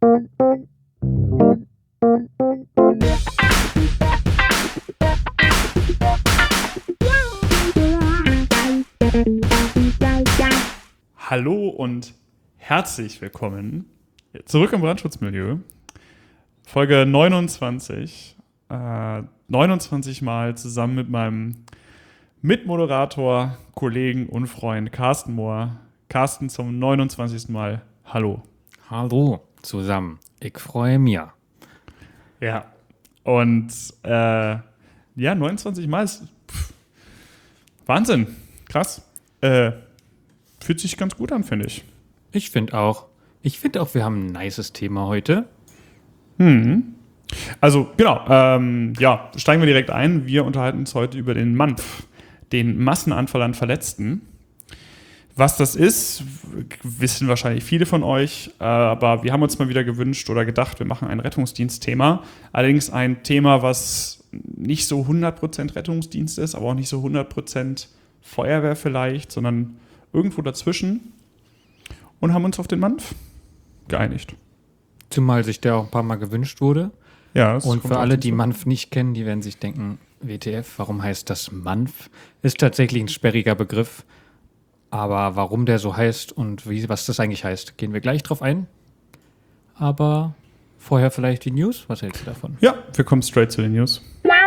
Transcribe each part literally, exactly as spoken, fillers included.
Hallo und herzlich willkommen zurück im Brandschutzmilieu. Folge neunundzwanzig. Äh, neunundzwanzig Mal zusammen mit meinem Mitmoderator, Kollegen und Freund Carsten Mohr. Carsten, zum neunundzwanzigsten Mal. Hallo. Hallo zusammen. Ich freue mich. Ja, und äh, ja, neunundzwanzig Mal ist pff, Wahnsinn. Krass. Äh, fühlt sich ganz gut an, finde ich. Ich finde auch. Ich finde auch, wir haben ein nices Thema heute. Hm. Also, genau. Ähm, ja, steigen wir direkt ein. Wir unterhalten uns heute über den M A N F, den Massenanfall an Verletzten. Was das ist, wissen wahrscheinlich viele von euch, aber wir haben uns mal wieder gewünscht oder gedacht, wir machen ein Rettungsdienstthema. Allerdings ein Thema, was nicht so hundert Prozent Rettungsdienst ist, aber auch nicht so hundert Prozent Feuerwehr vielleicht, sondern irgendwo dazwischen, und haben uns auf den M A N F geeinigt. Zumal sich der auch ein paar Mal gewünscht wurde. Ja, das und kommt für auch alle, dazu. die M A N F nicht kennen, die werden sich denken, W T F, warum heißt das M A N F? Ist tatsächlich ein sperriger Begriff. Aber warum der so heißt und wie, was das eigentlich heißt, gehen wir gleich drauf ein. Aber vorher vielleicht die News. Was hältst du davon? Ja, wir kommen straight zu den News.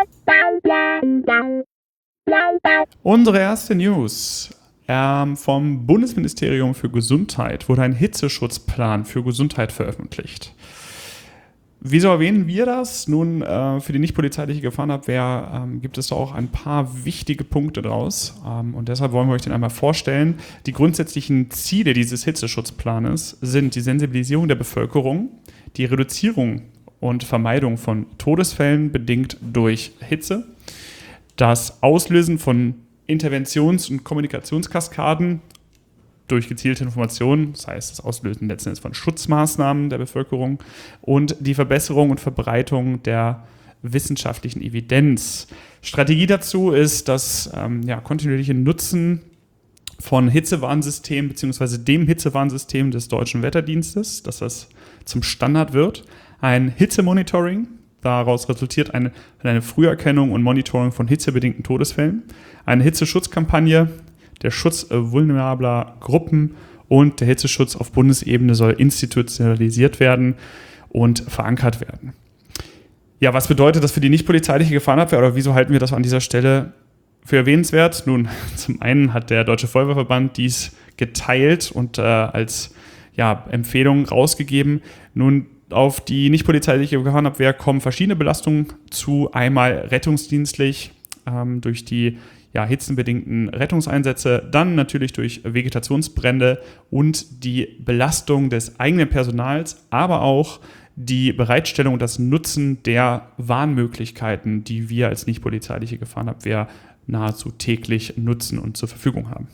Unsere erste News. Ähm, vom Bundesministerium für Gesundheit wurde ein Hitzeschutzplan für Gesundheit veröffentlicht. Wieso erwähnen wir das? Nun, äh, für die nicht polizeiliche Gefahrenabwehr ähm, gibt es da auch ein paar wichtige Punkte draus. Ähm, und deshalb wollen wir euch den einmal vorstellen. Die grundsätzlichen Ziele dieses Hitzeschutzplanes sind die Sensibilisierung der Bevölkerung, die Reduzierung und Vermeidung von Todesfällen bedingt durch Hitze, das Auslösen von Interventions- und Kommunikationskaskaden durch gezielte Informationen, das heißt das Auslösen letzten Endes von Schutzmaßnahmen der Bevölkerung, und die Verbesserung und Verbreitung der wissenschaftlichen Evidenz. Strategie dazu ist das ähm, ja, kontinuierliche Nutzen von Hitzewarnsystemen bzw. dem Hitzewarnsystem des Deutschen Wetterdienstes, dass das zum Standard wird. Ein Hitzemonitoring, daraus resultiert eine, eine Früherkennung und Monitoring von hitzebedingten Todesfällen, eine Hitzeschutzkampagne, der Schutz äh, vulnerabler Gruppen und der Hitzeschutz auf Bundesebene soll institutionalisiert werden und verankert werden. Ja, was bedeutet das für die nicht polizeiliche Gefahrenabwehr oder wieso halten wir das an dieser Stelle für erwähnenswert? Nun, zum einen hat der Deutsche Feuerwehrverband dies geteilt und äh, als ja, Empfehlung rausgegeben. Nun, auf die nicht polizeiliche Gefahrenabwehr kommen verschiedene Belastungen zu, einmal rettungsdienstlich ähm, durch die ja, hitzenbedingten Rettungseinsätze, dann natürlich durch Vegetationsbrände und die Belastung des eigenen Personals, aber auch die Bereitstellung und das Nutzen der Warnmöglichkeiten, die wir als nicht polizeiliche Gefahrenabwehr nahezu täglich nutzen und zur Verfügung haben.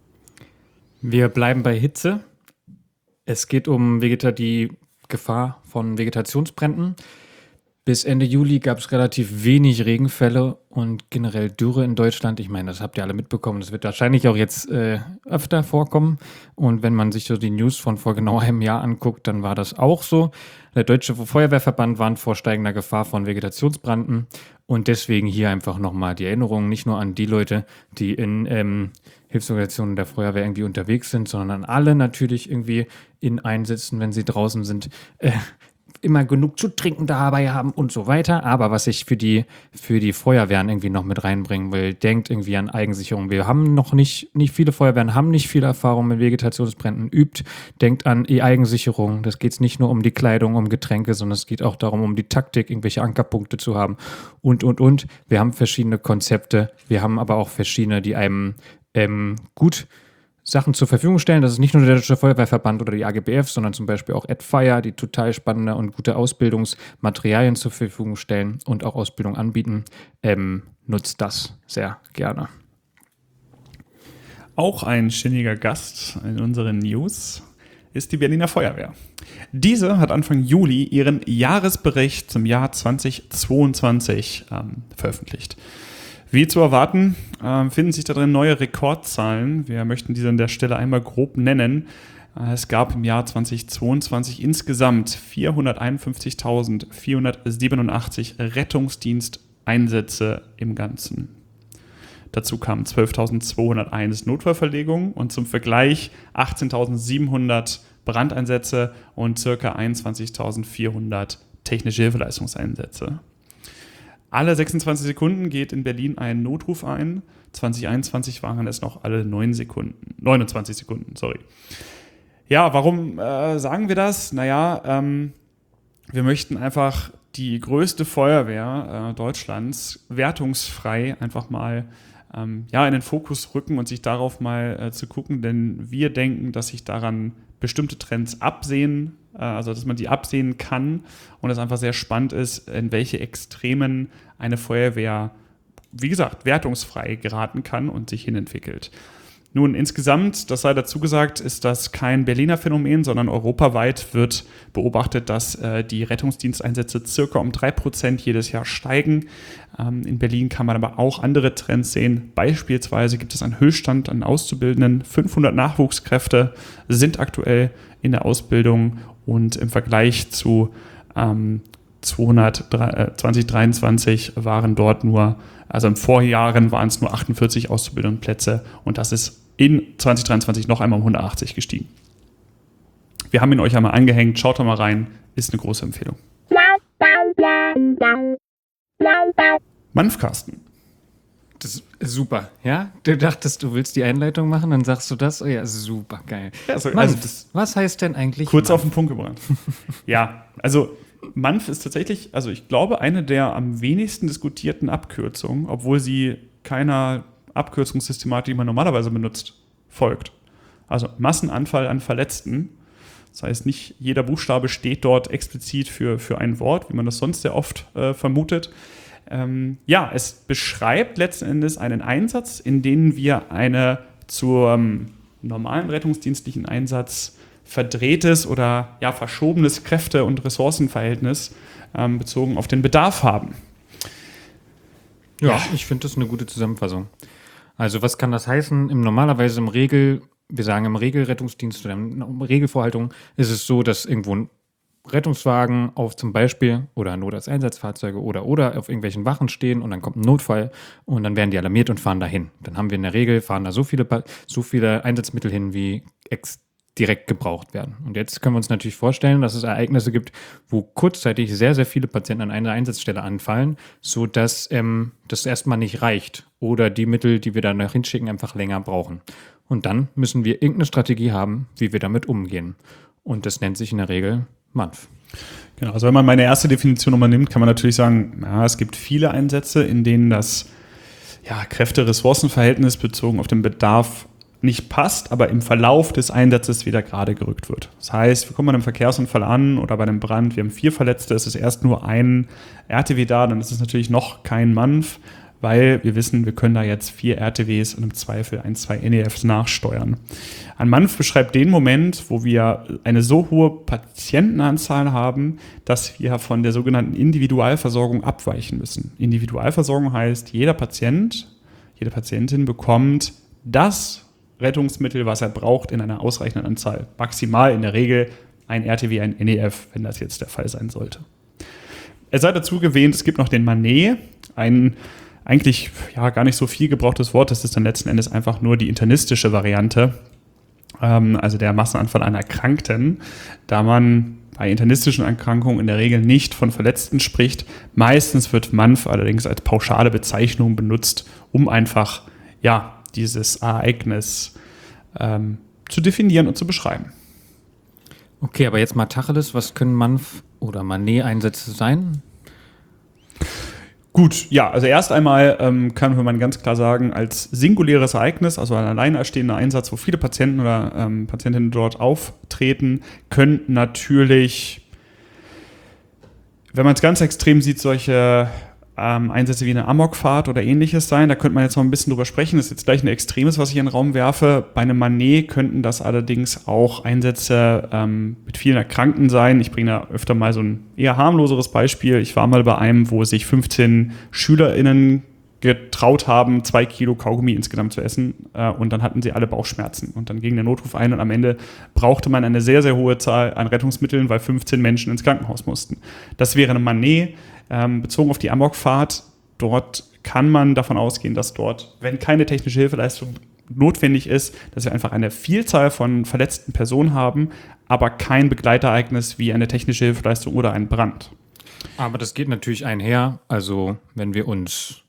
Wir bleiben bei Hitze. Es geht um Vegeta- die Gefahr von Vegetationsbränden. Bis Ende Juli gab es relativ wenig Regenfälle und generell Dürre in Deutschland. Ich meine, das habt ihr alle mitbekommen. Das wird wahrscheinlich auch jetzt äh, öfter vorkommen. Und wenn man sich so die News von vor genau einem Jahr anguckt, dann war das auch so. Der Deutsche Feuerwehrverband warnt vor steigender Gefahr von Vegetationsbranden. Und deswegen hier einfach nochmal die Erinnerung, nicht nur an die Leute, die in ähm, Hilfsorganisationen der Feuerwehr irgendwie unterwegs sind, sondern an alle natürlich irgendwie in Einsätzen, wenn sie draußen sind, äh, immer genug zu trinken dabei haben und so weiter. Aber was ich für die, für die Feuerwehren irgendwie noch mit reinbringen will, denkt irgendwie an Eigensicherung. Wir haben noch nicht, nicht viele Feuerwehren haben nicht viel Erfahrung mit Vegetationsbränden, übt, denkt an die Eigensicherung. Das geht nicht nur um die Kleidung, um Getränke, sondern es geht auch darum, um die Taktik, irgendwelche Ankerpunkte zu haben und, und, und. Wir haben verschiedene Konzepte, wir haben aber auch verschiedene, die einem ähm, gut Sachen zur Verfügung stellen. Das ist nicht nur der Deutsche Feuerwehrverband oder die A G B F, sondern zum Beispiel auch AdFire, die total spannende und gute Ausbildungsmaterialien zur Verfügung stellen und auch Ausbildung anbieten. Ähm, nutzt das sehr gerne. Auch ein ständiger Gast in unseren News ist die Berliner Feuerwehr. Diese hat Anfang Juli ihren Jahresbericht zum Jahr zweitausendzweiundzwanzig ähm, veröffentlicht. Wie zu erwarten, äh, finden sich da drin neue Rekordzahlen. Wir möchten diese an der Stelle einmal grob nennen. Es gab im Jahr zweitausendzweiundzwanzig insgesamt vierhunderteinundfünfzigtausendvierhundertsiebenundachtzig Rettungsdiensteinsätze im Ganzen. Dazu kamen zwölftausendzweihunderteins Notfallverlegungen und zum Vergleich achtzehntausendsiebenhundert Brandeinsätze und ca. einundzwanzigtausendvierhundert technische Hilfeleistungseinsätze. Alle sechsundzwanzig Sekunden geht in Berlin ein Notruf ein. zwanzig einundzwanzig waren es noch alle neun Sekunden, neunundzwanzig Sekunden, sorry. Ja, warum äh, sagen wir das? Naja, ähm, wir möchten einfach die größte Feuerwehr äh, Deutschlands wertungsfrei einfach mal ähm, ja, in den Fokus rücken und sich darauf mal äh, zu gucken, denn wir denken, dass sich daran bestimmte Trends absehen, äh, also dass man die absehen kann und es einfach sehr spannend ist, in welche Extremen eine Feuerwehr, wie gesagt, wertungsfrei geraten kann und sich hinentwickelt. Nun, insgesamt, das sei dazu gesagt, ist das kein Berliner Phänomen, sondern europaweit wird beobachtet, dass äh, die Rettungsdiensteinsätze circa um drei Prozent jedes Jahr steigen. Ähm, in Berlin kann man aber auch andere Trends sehen. Beispielsweise gibt es einen Höchststand an Auszubildenden. fünfhundert Nachwuchskräfte sind aktuell in der Ausbildung und im Vergleich zu ähm, zwanzig dreiundzwanzig waren dort nur, also im Vorjahren waren es nur achtundvierzig Auszubildendenplätze und das ist in zwanzig dreiundzwanzig noch einmal um hundertachtzig gestiegen. Wir haben ihn euch einmal angehängt, schaut da mal rein, ist eine große Empfehlung. Manfkasten. Das ist super, ja? Du dachtest, du willst die Einleitung machen, dann sagst du das? Oh ja, super, geil. Ja, also, Manf, also das was heißt denn eigentlich kurz Manf? auf den Punkt gebracht. Ja, also Manf ist tatsächlich, also ich glaube, eine der am wenigsten diskutierten Abkürzungen, obwohl sie keiner Abkürzungssystematik, die man normalerweise benutzt, folgt. Also Massenanfall an Verletzten. Das heißt, nicht jeder Buchstabe steht dort explizit für, für ein Wort, wie man das sonst sehr oft äh, vermutet. Ähm, ja, es beschreibt letzten Endes einen Einsatz, in dem wir eine zum normalen rettungsdienstlichen Einsatz verdrehtes oder ja, verschobenes Kräfte- und Ressourcenverhältnis ähm, bezogen auf den Bedarf haben. Ja, ja. Ich finde das eine gute Zusammenfassung. Also was kann das heißen? Im, normalerweise im Regel, wir sagen im Regelrettungsdienst oder in Regelvorhaltung ist es so, dass irgendwo ein Rettungswagen auf zum Beispiel oder Notarzteinsatzfahrzeuge oder oder auf irgendwelchen Wachen stehen und dann kommt ein Notfall und dann werden die alarmiert und fahren dahin. Dann haben wir in der Regel, fahren da so viele, so viele Einsatzmittel hin, wie ex- direkt gebraucht werden. Und jetzt können wir uns natürlich vorstellen, dass es Ereignisse gibt, wo kurzzeitig sehr, sehr viele Patienten an einer Einsatzstelle anfallen, sodass ähm, das erstmal nicht reicht oder die Mittel, die wir da noch hinschicken, einfach länger brauchen. Und dann müssen wir irgendeine Strategie haben, wie wir damit umgehen. Und das nennt sich in der Regel Manf. Genau, also wenn man meine erste Definition nochmal nimmt, kann man natürlich sagen, ja, es gibt viele Einsätze, in denen das ja, Kräfte-Ressourcen-Verhältnis bezogen auf den Bedarf nicht passt, aber im Verlauf des Einsatzes wieder gerade gerückt wird. Das heißt, wir kommen bei einem Verkehrsunfall an oder bei einem Brand, wir haben vier Verletzte, es ist erst nur ein R T W da, dann ist es natürlich noch kein Manf, weil wir wissen, wir können da jetzt vier R T Ws und im Zweifel ein, zwei N E Fs nachsteuern. Ein Manf beschreibt den Moment, wo wir eine so hohe Patientenanzahl haben, dass wir von der sogenannten Individualversorgung abweichen müssen. Individualversorgung heißt, jeder Patient, jede Patientin bekommt das Rettungsmittel, was er braucht, in einer ausreichenden Anzahl. Maximal in der Regel ein R T W, ein N E F, wenn das jetzt der Fall sein sollte. Es sei dazu erwähnt, es gibt noch den Manet, ein eigentlich ja, gar nicht so viel gebrauchtes Wort. Das ist dann letzten Endes einfach nur die internistische Variante, ähm, also der Massenanfall an Erkrankten, da man bei internistischen Erkrankungen in der Regel nicht von Verletzten spricht. Meistens wird Manf allerdings als pauschale Bezeichnung benutzt, um einfach ja, dieses Ereignis ähm, zu definieren und zu beschreiben. Okay, aber jetzt mal Tacheles, was können Manf- oder Manet-Einsätze sein? Gut, ja, also erst einmal ähm, kann man ganz klar sagen, als singuläres Ereignis, also ein alleinerstehender Einsatz, wo viele Patienten oder ähm, Patientinnen dort auftreten, können natürlich, wenn man es ganz extrem sieht, solche ähm, Einsätze wie eine Amokfahrt oder ähnliches sein. Da könnte man jetzt noch ein bisschen drüber sprechen. Das ist jetzt gleich ein Extremes, was ich in den Raum werfe. Bei einem Manet könnten das allerdings auch Einsätze ähm, mit vielen Erkrankten sein. Ich bringe da öfter mal so ein eher harmloseres Beispiel. Ich war mal bei einem, wo sich fünfzehn SchülerInnen getraut haben, zwei Kilo Kaugummi insgesamt zu essen äh, und dann hatten sie alle Bauchschmerzen und dann ging der Notruf ein und am Ende brauchte man eine sehr, sehr hohe Zahl an Rettungsmitteln, weil fünfzehn Menschen ins Krankenhaus mussten. Das wäre eine Manet, ähm, bezogen auf die Amokfahrt. Dort kann man davon ausgehen, dass dort, wenn keine technische Hilfeleistung notwendig ist, dass wir einfach eine Vielzahl von verletzten Personen haben, aber kein Begleitereignis wie eine technische Hilfeleistung oder ein Brand. Aber das geht natürlich einher. Also wenn wir uns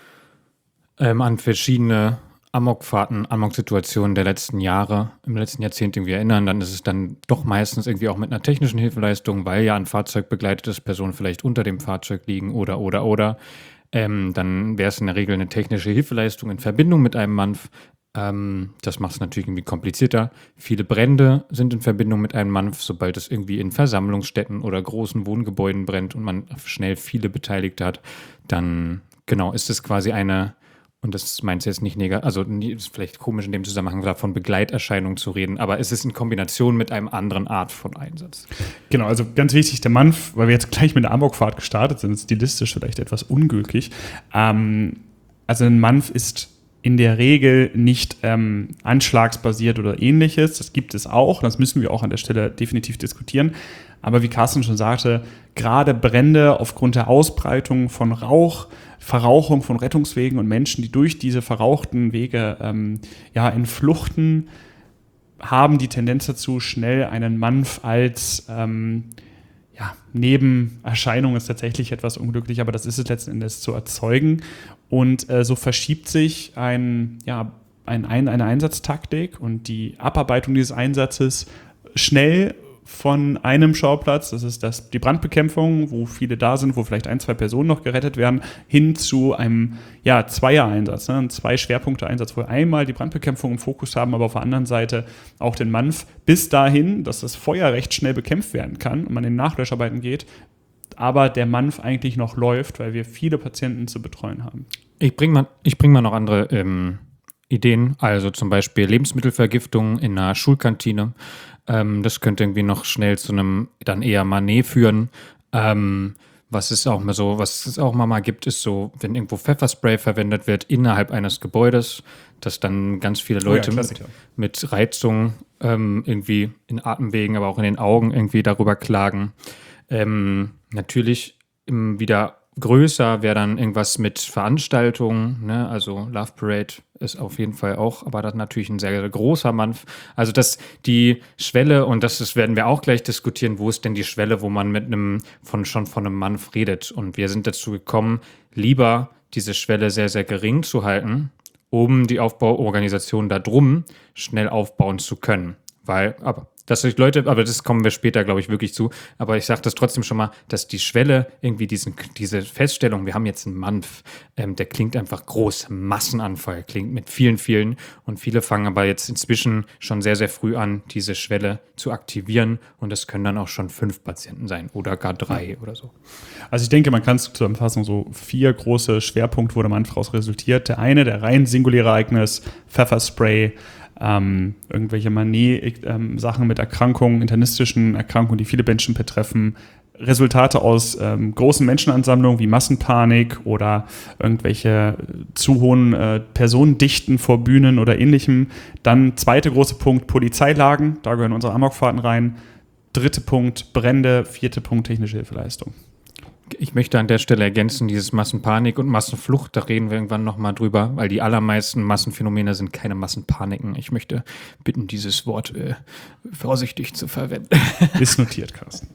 ähm, an verschiedene Amokfahrten, Amok-Situationen der letzten Jahre, im letzten Jahrzehnt irgendwie erinnern, dann ist es dann doch meistens irgendwie auch mit einer technischen Hilfeleistung, weil ja ein Fahrzeug begleitet ist, Personen vielleicht unter dem Fahrzeug liegen oder, oder, oder. Ähm, dann wäre es in der Regel eine technische Hilfeleistung in Verbindung mit einem M A N F. Ähm, das macht es natürlich irgendwie komplizierter. Viele Brände sind in Verbindung mit einem M A N F, sobald es irgendwie in Versammlungsstätten oder großen Wohngebäuden brennt und man schnell viele Beteiligte hat, dann genau ist es quasi eine, und das meint jetzt nicht negativ, also ist vielleicht komisch in dem Zusammenhang davon Begleiterscheinungen zu reden, aber es ist in Kombination mit einem anderen Art von Einsatz. Genau, also ganz wichtig, der M A N F, weil wir jetzt gleich mit der Amokfahrt gestartet sind, stilistisch vielleicht etwas ungültig. Ähm, also ein M A N F ist in der Regel nicht ähm, anschlagsbasiert oder ähnliches. Das gibt es auch, das müssen wir auch an der Stelle definitiv diskutieren. Aber wie Carsten schon sagte, gerade Brände aufgrund der Ausbreitung von Rauch, Verrauchung von Rettungswegen und Menschen, die durch diese verrauchten Wege ähm, ja, entfluchten, haben die Tendenz dazu, schnell einen M A N F als ähm, ja, Nebenerscheinung ist tatsächlich etwas unglücklich, aber das ist es letzten Endes zu erzeugen. Und äh, so verschiebt sich ein, ja, ein, ein, eine Einsatztaktik und die Abarbeitung dieses Einsatzes schnell von einem Schauplatz, das ist das, die Brandbekämpfung, wo viele da sind, wo vielleicht ein, zwei Personen noch gerettet werden, hin zu einem ja, Zweier-Einsatz, ne, ein Zwei-Schwerpunkte-Einsatz, wo wir einmal die Brandbekämpfung im Fokus haben, aber auf der anderen Seite auch den M A N F, bis dahin, dass das Feuer recht schnell bekämpft werden kann und man in Nachlöscharbeiten geht, aber der M A N F eigentlich noch läuft, weil wir viele Patienten zu betreuen haben. Ich bringe mal, ich bring mal noch andere ähm, Ideen, also zum Beispiel Lebensmittelvergiftung in einer Schulkantine. Ähm, das könnte irgendwie noch schnell zu einem dann eher Manet führen. Ähm, was es auch mal so, was es auch mal, mal gibt, ist so, wenn irgendwo Pfefferspray verwendet wird innerhalb eines Gebäudes, dass dann ganz viele Leute oh ja, mit, mit Reizung ähm, irgendwie in Atemwegen, aber auch in den Augen irgendwie darüber klagen. Ähm, natürlich im wieder größer wäre dann irgendwas mit Veranstaltungen, ne? Also Love Parade ist auf jeden Fall auch, aber das ist natürlich ein sehr, sehr großer M A N F. Also dass die Schwelle, und das ist, werden wir auch gleich diskutieren, wo ist denn die Schwelle, wo man mit einem von schon von einem M A N F redet. Und wir sind dazu gekommen, lieber diese Schwelle sehr, sehr gering zu halten, um die Aufbauorganisation da drum schnell aufbauen zu können. Weil, aber dass sich Leute, aber das kommen wir später, glaube ich, wirklich zu. Aber ich sage das trotzdem schon mal, dass die Schwelle irgendwie diesen, diese Feststellung, wir haben jetzt einen M A N F, ähm, der klingt einfach groß, Massenanfall, klingt mit vielen, vielen. Und viele fangen aber jetzt inzwischen schon sehr, sehr früh an, diese Schwelle zu aktivieren. Und das können dann auch schon fünf Patienten sein oder gar drei ja. oder so. Also ich denke, man kann es zusammenfassen, so vier große Schwerpunkte, wo der M A N F raus resultiert. Der eine, der rein singuläre Ereignis, Pfefferspray, Ähm, irgendwelche Manet-Sachen ähm, mit Erkrankungen, internistischen Erkrankungen, die viele Menschen betreffen, Resultate aus ähm, großen Menschenansammlungen wie Massenpanik oder irgendwelche zu hohen äh, Personendichten vor Bühnen oder ähnlichem. Dann zweiter großer Punkt, Polizeilagen, da gehören unsere Amokfahrten rein. Dritter Punkt, Brände. Vierter Punkt, technische Hilfeleistung. Ich möchte an der Stelle ergänzen, dieses Massenpanik und Massenflucht, da reden wir irgendwann nochmal drüber, weil die allermeisten Massenphänomene sind keine Massenpaniken. Ich möchte bitten, dieses Wort äh, vorsichtig zu verwenden. Ist notiert, Carsten.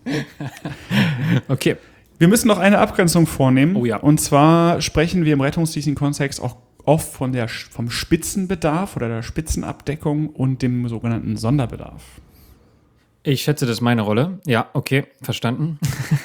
Okay. Wir müssen noch eine Abgrenzung vornehmen. Oh ja. Und zwar sprechen wir im rettungsdienstlichen Kontext auch oft von der, vom Spitzenbedarf oder der Spitzenabdeckung und dem sogenannten Sonderbedarf. Ich schätze, das ist meine Rolle. Ja, okay, verstanden.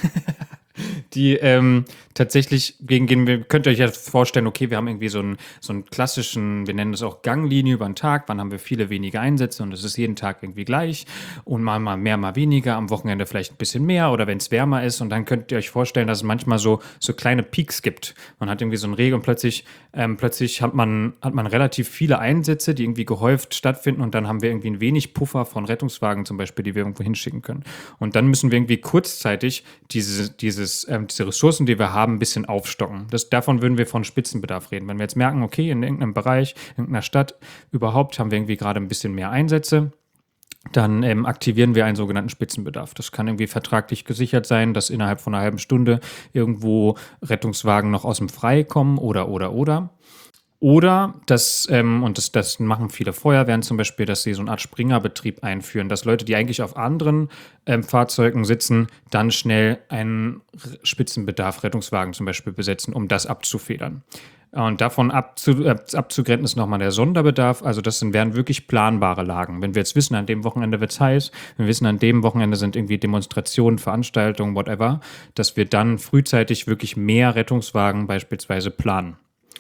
Die ähm, tatsächlich gegen, gegen wir könnt ihr euch ja vorstellen, okay, wir haben irgendwie so einen, so einen klassischen, wir nennen das auch Ganglinie über den Tag, wann haben wir viele wenige Einsätze und es ist jeden Tag irgendwie gleich und mal, mal mehr, mal weniger, am Wochenende vielleicht ein bisschen mehr oder wenn es wärmer ist und dann könnt ihr euch vorstellen, dass es manchmal so, so kleine Peaks gibt. Man hat irgendwie so einen Regen und plötzlich, ähm, plötzlich hat man, hat man relativ viele Einsätze, die irgendwie gehäuft stattfinden und dann haben wir irgendwie ein wenig Puffer von Rettungswagen zum Beispiel, die wir irgendwo hinschicken können. Und dann müssen wir irgendwie kurzzeitig diese, dieses ähm, ähm, diese Ressourcen, die wir haben, ein bisschen aufstocken. Das, davon würden wir von Spitzenbedarf reden. Wenn wir jetzt merken, okay, in irgendeinem Bereich, in irgendeiner Stadt überhaupt haben wir irgendwie gerade ein bisschen mehr Einsätze, dann ähm, aktivieren wir einen sogenannten Spitzenbedarf. Das kann irgendwie vertraglich gesichert sein, dass innerhalb von einer halben Stunde irgendwo Rettungswagen noch aus dem Freie kommen oder, oder, oder. Oder, das, ähm, und das, das machen viele Feuerwehren zum Beispiel, dass sie so eine Art Springerbetrieb einführen, dass Leute, die eigentlich auf anderen ähm, Fahrzeugen sitzen, dann schnell einen Spitzenbedarf-Rettungswagen zum Beispiel besetzen, um das abzufedern. Und davon abzu, äh, abzugrenzen ist nochmal der Sonderbedarf. Also das sind, wären wirklich planbare Lagen. Wenn wir jetzt wissen, an dem Wochenende wird es heiß, wir wissen, an dem Wochenende sind irgendwie Demonstrationen, Veranstaltungen, whatever, dass wir dann frühzeitig wirklich mehr Rettungswagen beispielsweise planen.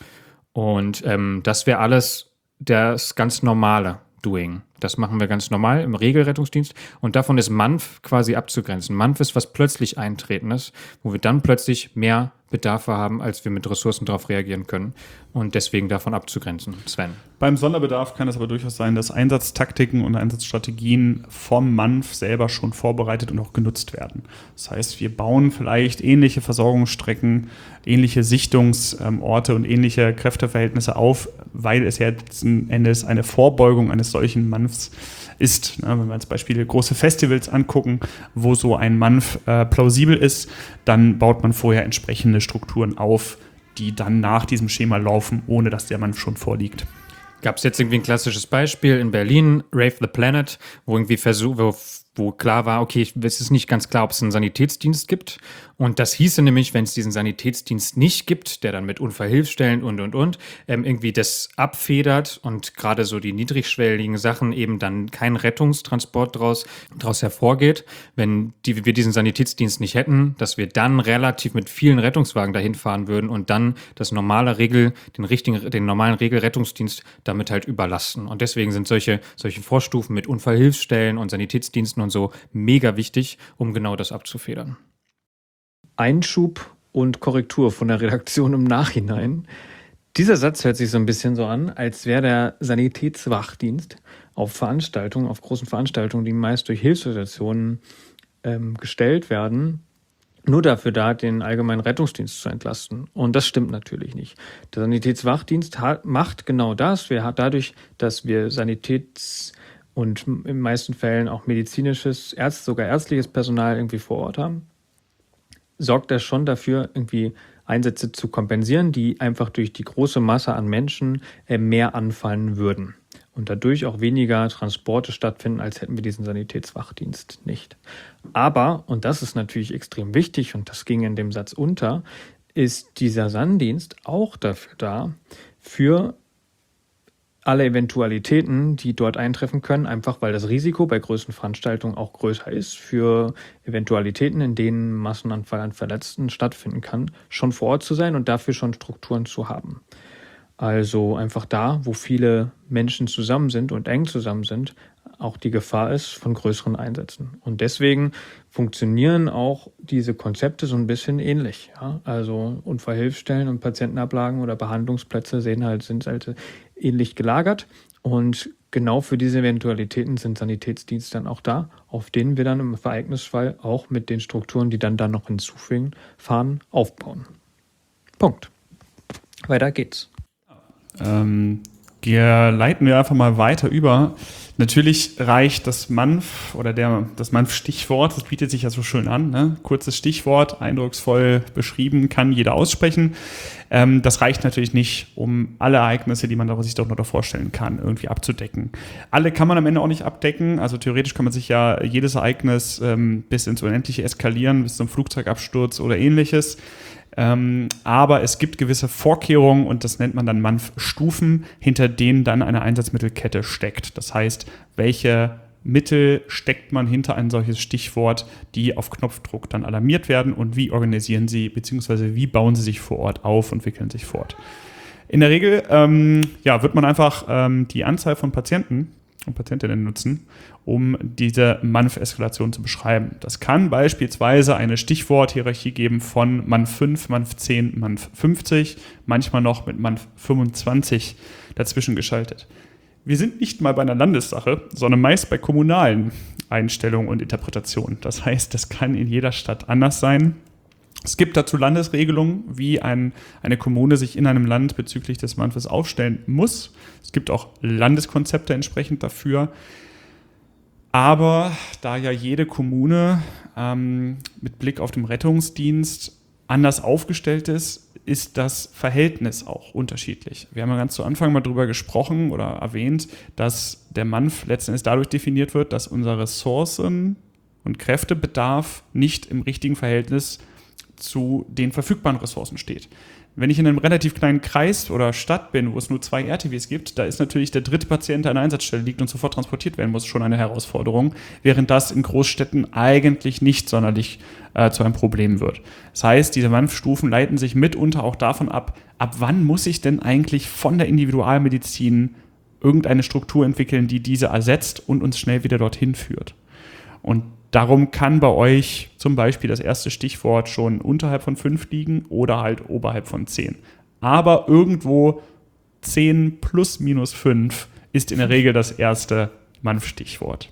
Und ähm, das wäre alles das ganz normale Doing. Das machen wir ganz normal im Regelrettungsdienst. Und davon ist M A N F quasi abzugrenzen. M A N F ist was plötzlich Eintretendes, wo wir dann plötzlich mehr Bedarfe haben, als wir mit Ressourcen darauf reagieren können. Und deswegen davon abzugrenzen. Sven. Beim Sonderbedarf kann es aber durchaus sein, dass Einsatztaktiken und Einsatzstrategien vom M A N F selber schon vorbereitet und auch genutzt werden. Das heißt, wir bauen vielleicht ähnliche Versorgungsstrecken, ähnliche Sichtungsorte und ähnliche Kräfteverhältnisse auf, weil es ja letzten Endes eine Vorbeugung eines solchen M A N Fs ist. Wenn wir uns Beispiele große Festivals angucken, wo so ein M A N F äh, plausibel ist, dann baut man vorher entsprechende Strukturen auf, die dann nach diesem Schema laufen, ohne dass der M A N F schon vorliegt. Gab es jetzt irgendwie ein klassisches Beispiel in Berlin, Rave the Planet, wo irgendwie versuch, wo, wo klar war, okay, es ist nicht ganz klar, ob es einen Sanitätsdienst gibt. Und das hieße nämlich, wenn es diesen Sanitätsdienst nicht gibt, der dann mit Unfallhilfestellen und, und, und, ähm, irgendwie das abfedert und gerade so die niedrigschwelligen Sachen eben dann kein Rettungstransport draus, draus hervorgeht, wenn die, wir diesen Sanitätsdienst nicht hätten, dass wir dann relativ mit vielen Rettungswagen dahin fahren würden und dann das normale Regel, den richtigen, den normalen Regelrettungsdienst damit halt überlasten. Und deswegen sind solche, solche Vorstufen mit Unfallhilfestellen und Sanitätsdiensten und so mega wichtig, um genau das abzufedern. Einschub und Korrektur von der Redaktion im Nachhinein. Dieser Satz hört sich so ein bisschen so an, als wäre der Sanitätswachdienst auf Veranstaltungen, auf großen Veranstaltungen, die meist durch Hilfsorganisationen ähm, gestellt werden, nur dafür da, den allgemeinen Rettungsdienst zu entlasten. Und das stimmt natürlich nicht. Der Sanitätswachdienst hat, macht genau das. Wir haben dadurch, dass wir Sanitäts- und in den meisten Fällen auch medizinisches, Ärzt, sogar ärztliches Personal irgendwie vor Ort haben, sorgt er schon dafür, irgendwie Einsätze zu kompensieren, die einfach durch die große Masse an Menschen äh, mehr anfallen würden. Und dadurch auch weniger Transporte stattfinden, als hätten wir diesen Sanitätswachdienst nicht. Aber, und das ist natürlich extrem wichtig, und das ging in dem Satz unter, ist dieser S A N-Dienst auch dafür da, für alle Eventualitäten, die dort eintreffen können, einfach weil das Risiko bei größeren Veranstaltungen auch größer ist, für Eventualitäten, in denen Massenanfall an Verletzten stattfinden kann, schon vor Ort zu sein und dafür schon Strukturen zu haben. Also einfach da, wo viele Menschen zusammen sind und eng zusammen sind, auch die Gefahr ist von größeren Einsätzen. Und deswegen funktionieren auch diese Konzepte so ein bisschen ähnlich. Ja? Also Unfallhilfestellen und Patientenablagen oder Behandlungsplätze sehen halt, sind halt ähnlich gelagert. Und genau für diese Eventualitäten sind Sanitätsdienste dann auch da, auf denen wir dann im Ereignisfall auch mit den Strukturen, die dann, dann noch hinzufügen, fahren, aufbauen. Punkt. Weiter geht's. Ähm, leiten wir einfach mal weiter über. Natürlich reicht das M A N F oder der, das M A N F-Stichwort, das bietet sich ja so schön an, ne? Kurzes Stichwort, eindrucksvoll beschrieben, kann jeder aussprechen. Ähm, das reicht natürlich nicht, um alle Ereignisse, die man sich doch noch vorstellen kann, irgendwie abzudecken. Alle kann man am Ende auch nicht abdecken, also theoretisch kann man sich ja jedes Ereignis ähm, bis ins Unendliche eskalieren, bis zum Flugzeugabsturz oder ähnliches. Ähm, aber es gibt gewisse Vorkehrungen und das nennt man dann M A N F-Stufen, hinter denen dann eine Einsatzmittelkette steckt. Das heißt, welche Mittel steckt man hinter ein solches Stichwort, die auf Knopfdruck dann alarmiert werden und wie organisieren sie, beziehungsweise wie bauen sie sich vor Ort auf und wickeln sich fort. In der Regel ähm, ja, wird man einfach ähm, die Anzahl von Patienten und Patientinnen nutzen, um diese M A N F-Eskalation zu beschreiben. Das kann beispielsweise eine Stichworthierarchie geben von M A N F fünf, M A N F zehn, M A N F fünfzig, manchmal noch mit M A N F fünfundzwanzig dazwischen geschaltet. Wir sind nicht mal bei einer Landessache, sondern meist bei kommunalen Einstellungen und Interpretationen. Das heißt, das kann in jeder Stadt anders sein. Es gibt dazu Landesregelungen, wie ein, eine Kommune sich in einem Land bezüglich des Manfes aufstellen muss. Es gibt auch Landeskonzepte entsprechend dafür. Aber da ja jede Kommune ähm, mit Blick auf den Rettungsdienst anders aufgestellt ist, ist das Verhältnis auch unterschiedlich. Wir haben ja ganz zu Anfang mal darüber gesprochen oder erwähnt, dass der Manf letzten Endes dadurch definiert wird, dass unser Ressourcen- und Kräftebedarf nicht im richtigen Verhältnis zu den verfügbaren Ressourcen steht. Wenn ich in einem relativ kleinen Kreis oder Stadt bin, wo es nur zwei R T Ws gibt, da ist natürlich der dritte Patient, der an der Einsatzstelle liegt und sofort transportiert werden muss, schon eine Herausforderung, während das in Großstädten eigentlich nicht sonderlich äh, zu einem Problem wird. Das heißt, diese Manfstufen leiten sich mitunter auch davon ab, ab wann muss ich denn eigentlich von der Individualmedizin irgendeine Struktur entwickeln, die diese ersetzt und uns schnell wieder dorthin führt. Und darum kann bei euch zum Beispiel das erste Stichwort schon unterhalb von fünf liegen oder halt oberhalb von zehn. Aber irgendwo zehn plus minus fünf ist in der Regel das erste Manf-Stichwort.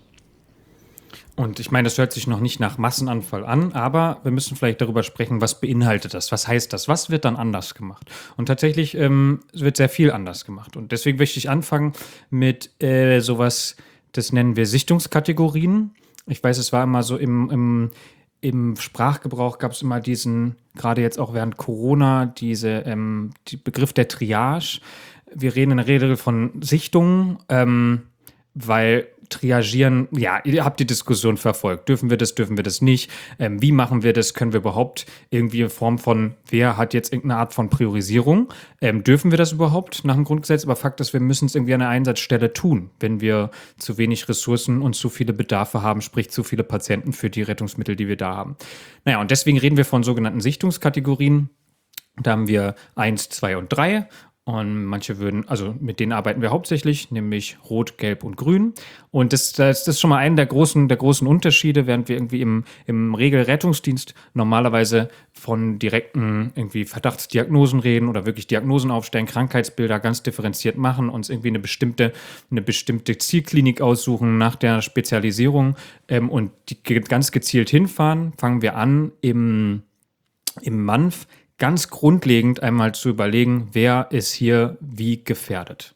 Und ich meine, das hört sich noch nicht nach Massenanfall an, aber wir müssen vielleicht darüber sprechen, was beinhaltet das? Was heißt das? Was wird dann anders gemacht? Und tatsächlich ähm, wird sehr viel anders gemacht. Und deswegen möchte ich anfangen mit äh, sowas, das nennen wir Sichtungskategorien. Ich weiß, es war immer so im, im, im Sprachgebrauch gab es immer diesen, gerade jetzt auch während Corona, diese ähm, die Begriff der Triage. Wir reden in der Regel von Sichtungen, ähm, weil Triagieren, ja, ihr habt die Diskussion verfolgt. Dürfen wir das, dürfen wir das nicht? Ähm, wie machen wir das? Können wir überhaupt irgendwie in Form von, wer hat jetzt irgendeine Art von Priorisierung? Ähm, dürfen wir das überhaupt nach dem Grundgesetz? Aber Fakt ist, wir müssen es irgendwie an der Einsatzstelle tun, wenn wir zu wenig Ressourcen und zu viele Bedarfe haben, sprich zu viele Patienten für die Rettungsmittel, die wir da haben. Naja, und deswegen reden wir von sogenannten Sichtungskategorien. Da haben wir eins, zwei und drei. Und manche würden, also mit denen arbeiten wir hauptsächlich, nämlich Rot, Gelb und Grün. Und das, das ist schon mal einer der großen, der großen Unterschiede, während wir irgendwie im, im Regelrettungsdienst normalerweise von direkten irgendwie Verdachtsdiagnosen reden oder wirklich Diagnosen aufstellen, Krankheitsbilder ganz differenziert machen, uns irgendwie eine bestimmte, eine bestimmte Zielklinik aussuchen nach der Spezialisierung ähm, und die ganz gezielt hinfahren, fangen wir an im, im Manf ganz grundlegend einmal zu überlegen, wer ist hier wie gefährdet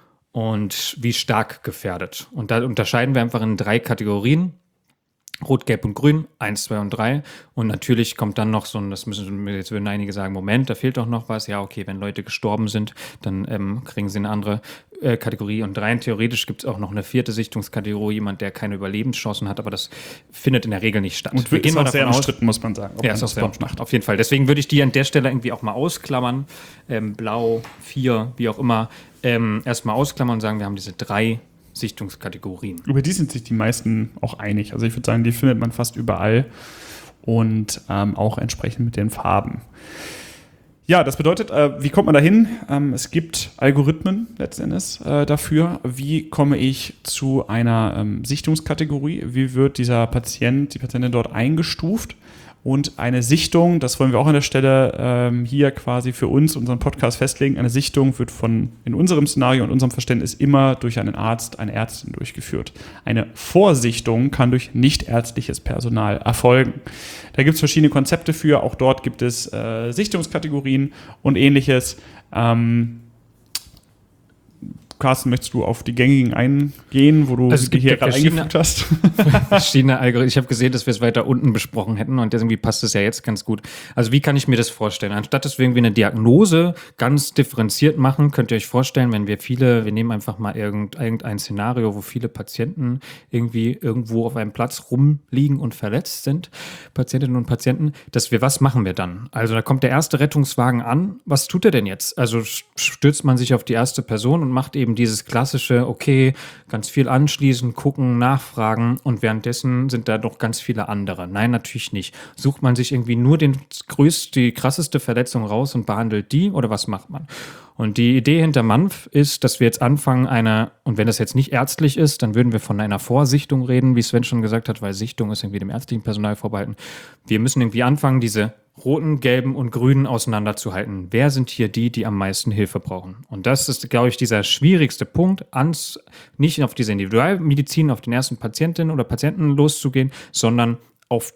und wie stark gefährdet. Und da unterscheiden wir einfach in drei Kategorien. Rot, Gelb und Grün, eins, zwei und drei. Und natürlich kommt dann noch so ein, das müssen jetzt würden einige sagen, Moment, da fehlt doch noch was. Ja, okay, wenn Leute gestorben sind, dann ähm, kriegen sie eine andere äh, Kategorie. Und rein theoretisch gibt es auch noch eine vierte Sichtungskategorie, jemand, der keine Überlebenschancen hat, aber das findet in der Regel nicht statt. Und wir gehen auch sehr umstritten, muss man sagen. Ja, ist auch sehr umstritten, auf jeden Fall. Deswegen würde ich die an der Stelle irgendwie auch mal ausklammern. Ähm, Blau, vier, wie auch immer, ähm, erstmal ausklammern und sagen, wir haben diese drei Sichtungskategorien. Über die sind sich die meisten auch einig. Also ich würde sagen, die findet man fast überall und ähm, auch entsprechend mit den Farben. Ja, das bedeutet, äh, wie kommt man dahin? Ähm, es gibt Algorithmen letzten Endes äh, dafür. Wie komme ich zu einer ähm, Sichtungskategorie? Wie wird dieser Patient, die Patientin dort eingestuft? Und eine Sichtung, das wollen wir auch an der Stelle ähm, hier quasi für uns, unseren Podcast festlegen, eine Sichtung wird von, in unserem Szenario und unserem Verständnis immer durch einen Arzt, eine Ärztin durchgeführt. Eine Vorsichtung kann durch nichtärztliches Personal erfolgen. Da gibt es verschiedene Konzepte für, auch dort gibt es äh, Sichtungskategorien und ähnliches. Ähm, Carsten, möchtest du auf die gängigen eingehen, wo du also die hier gerade eingefügt hast? Verschiedene Algorithmen. Ich habe gesehen, dass wir es weiter unten besprochen hätten und irgendwie passt es ja jetzt ganz gut. Also wie kann ich mir das vorstellen? Anstatt dass wir irgendwie eine Diagnose ganz differenziert machen, könnt ihr euch vorstellen, wenn wir viele, wir nehmen einfach mal irgend, irgendein Szenario, wo viele Patienten irgendwie irgendwo auf einem Platz rumliegen und verletzt sind, Patientinnen und Patienten, dass wir, was machen wir dann? Also da kommt der erste Rettungswagen an. Was tut er denn jetzt? Also stürzt man sich auf die erste Person und macht eben dieses klassische, okay, ganz viel anschließen, gucken, nachfragen und währenddessen sind da noch ganz viele andere. Nein, natürlich nicht. Sucht man sich irgendwie nur den größte, die krasseste Verletzung raus und behandelt die oder was macht man? Und die Idee hinter Manf ist, dass wir jetzt anfangen, eine, und wenn das jetzt nicht ärztlich ist, dann würden wir von einer Vorsichtung reden, wie Sven schon gesagt hat, weil Sichtung ist irgendwie dem ärztlichen Personal vorbehalten. Wir müssen irgendwie anfangen, diese roten, gelben und grünen auseinanderzuhalten. Wer sind hier die, die am meisten Hilfe brauchen? Und das ist, glaube ich, dieser schwierigste Punkt, ans, nicht auf diese Individualmedizin, auf den ersten Patientin oder Patienten loszugehen, sondern auf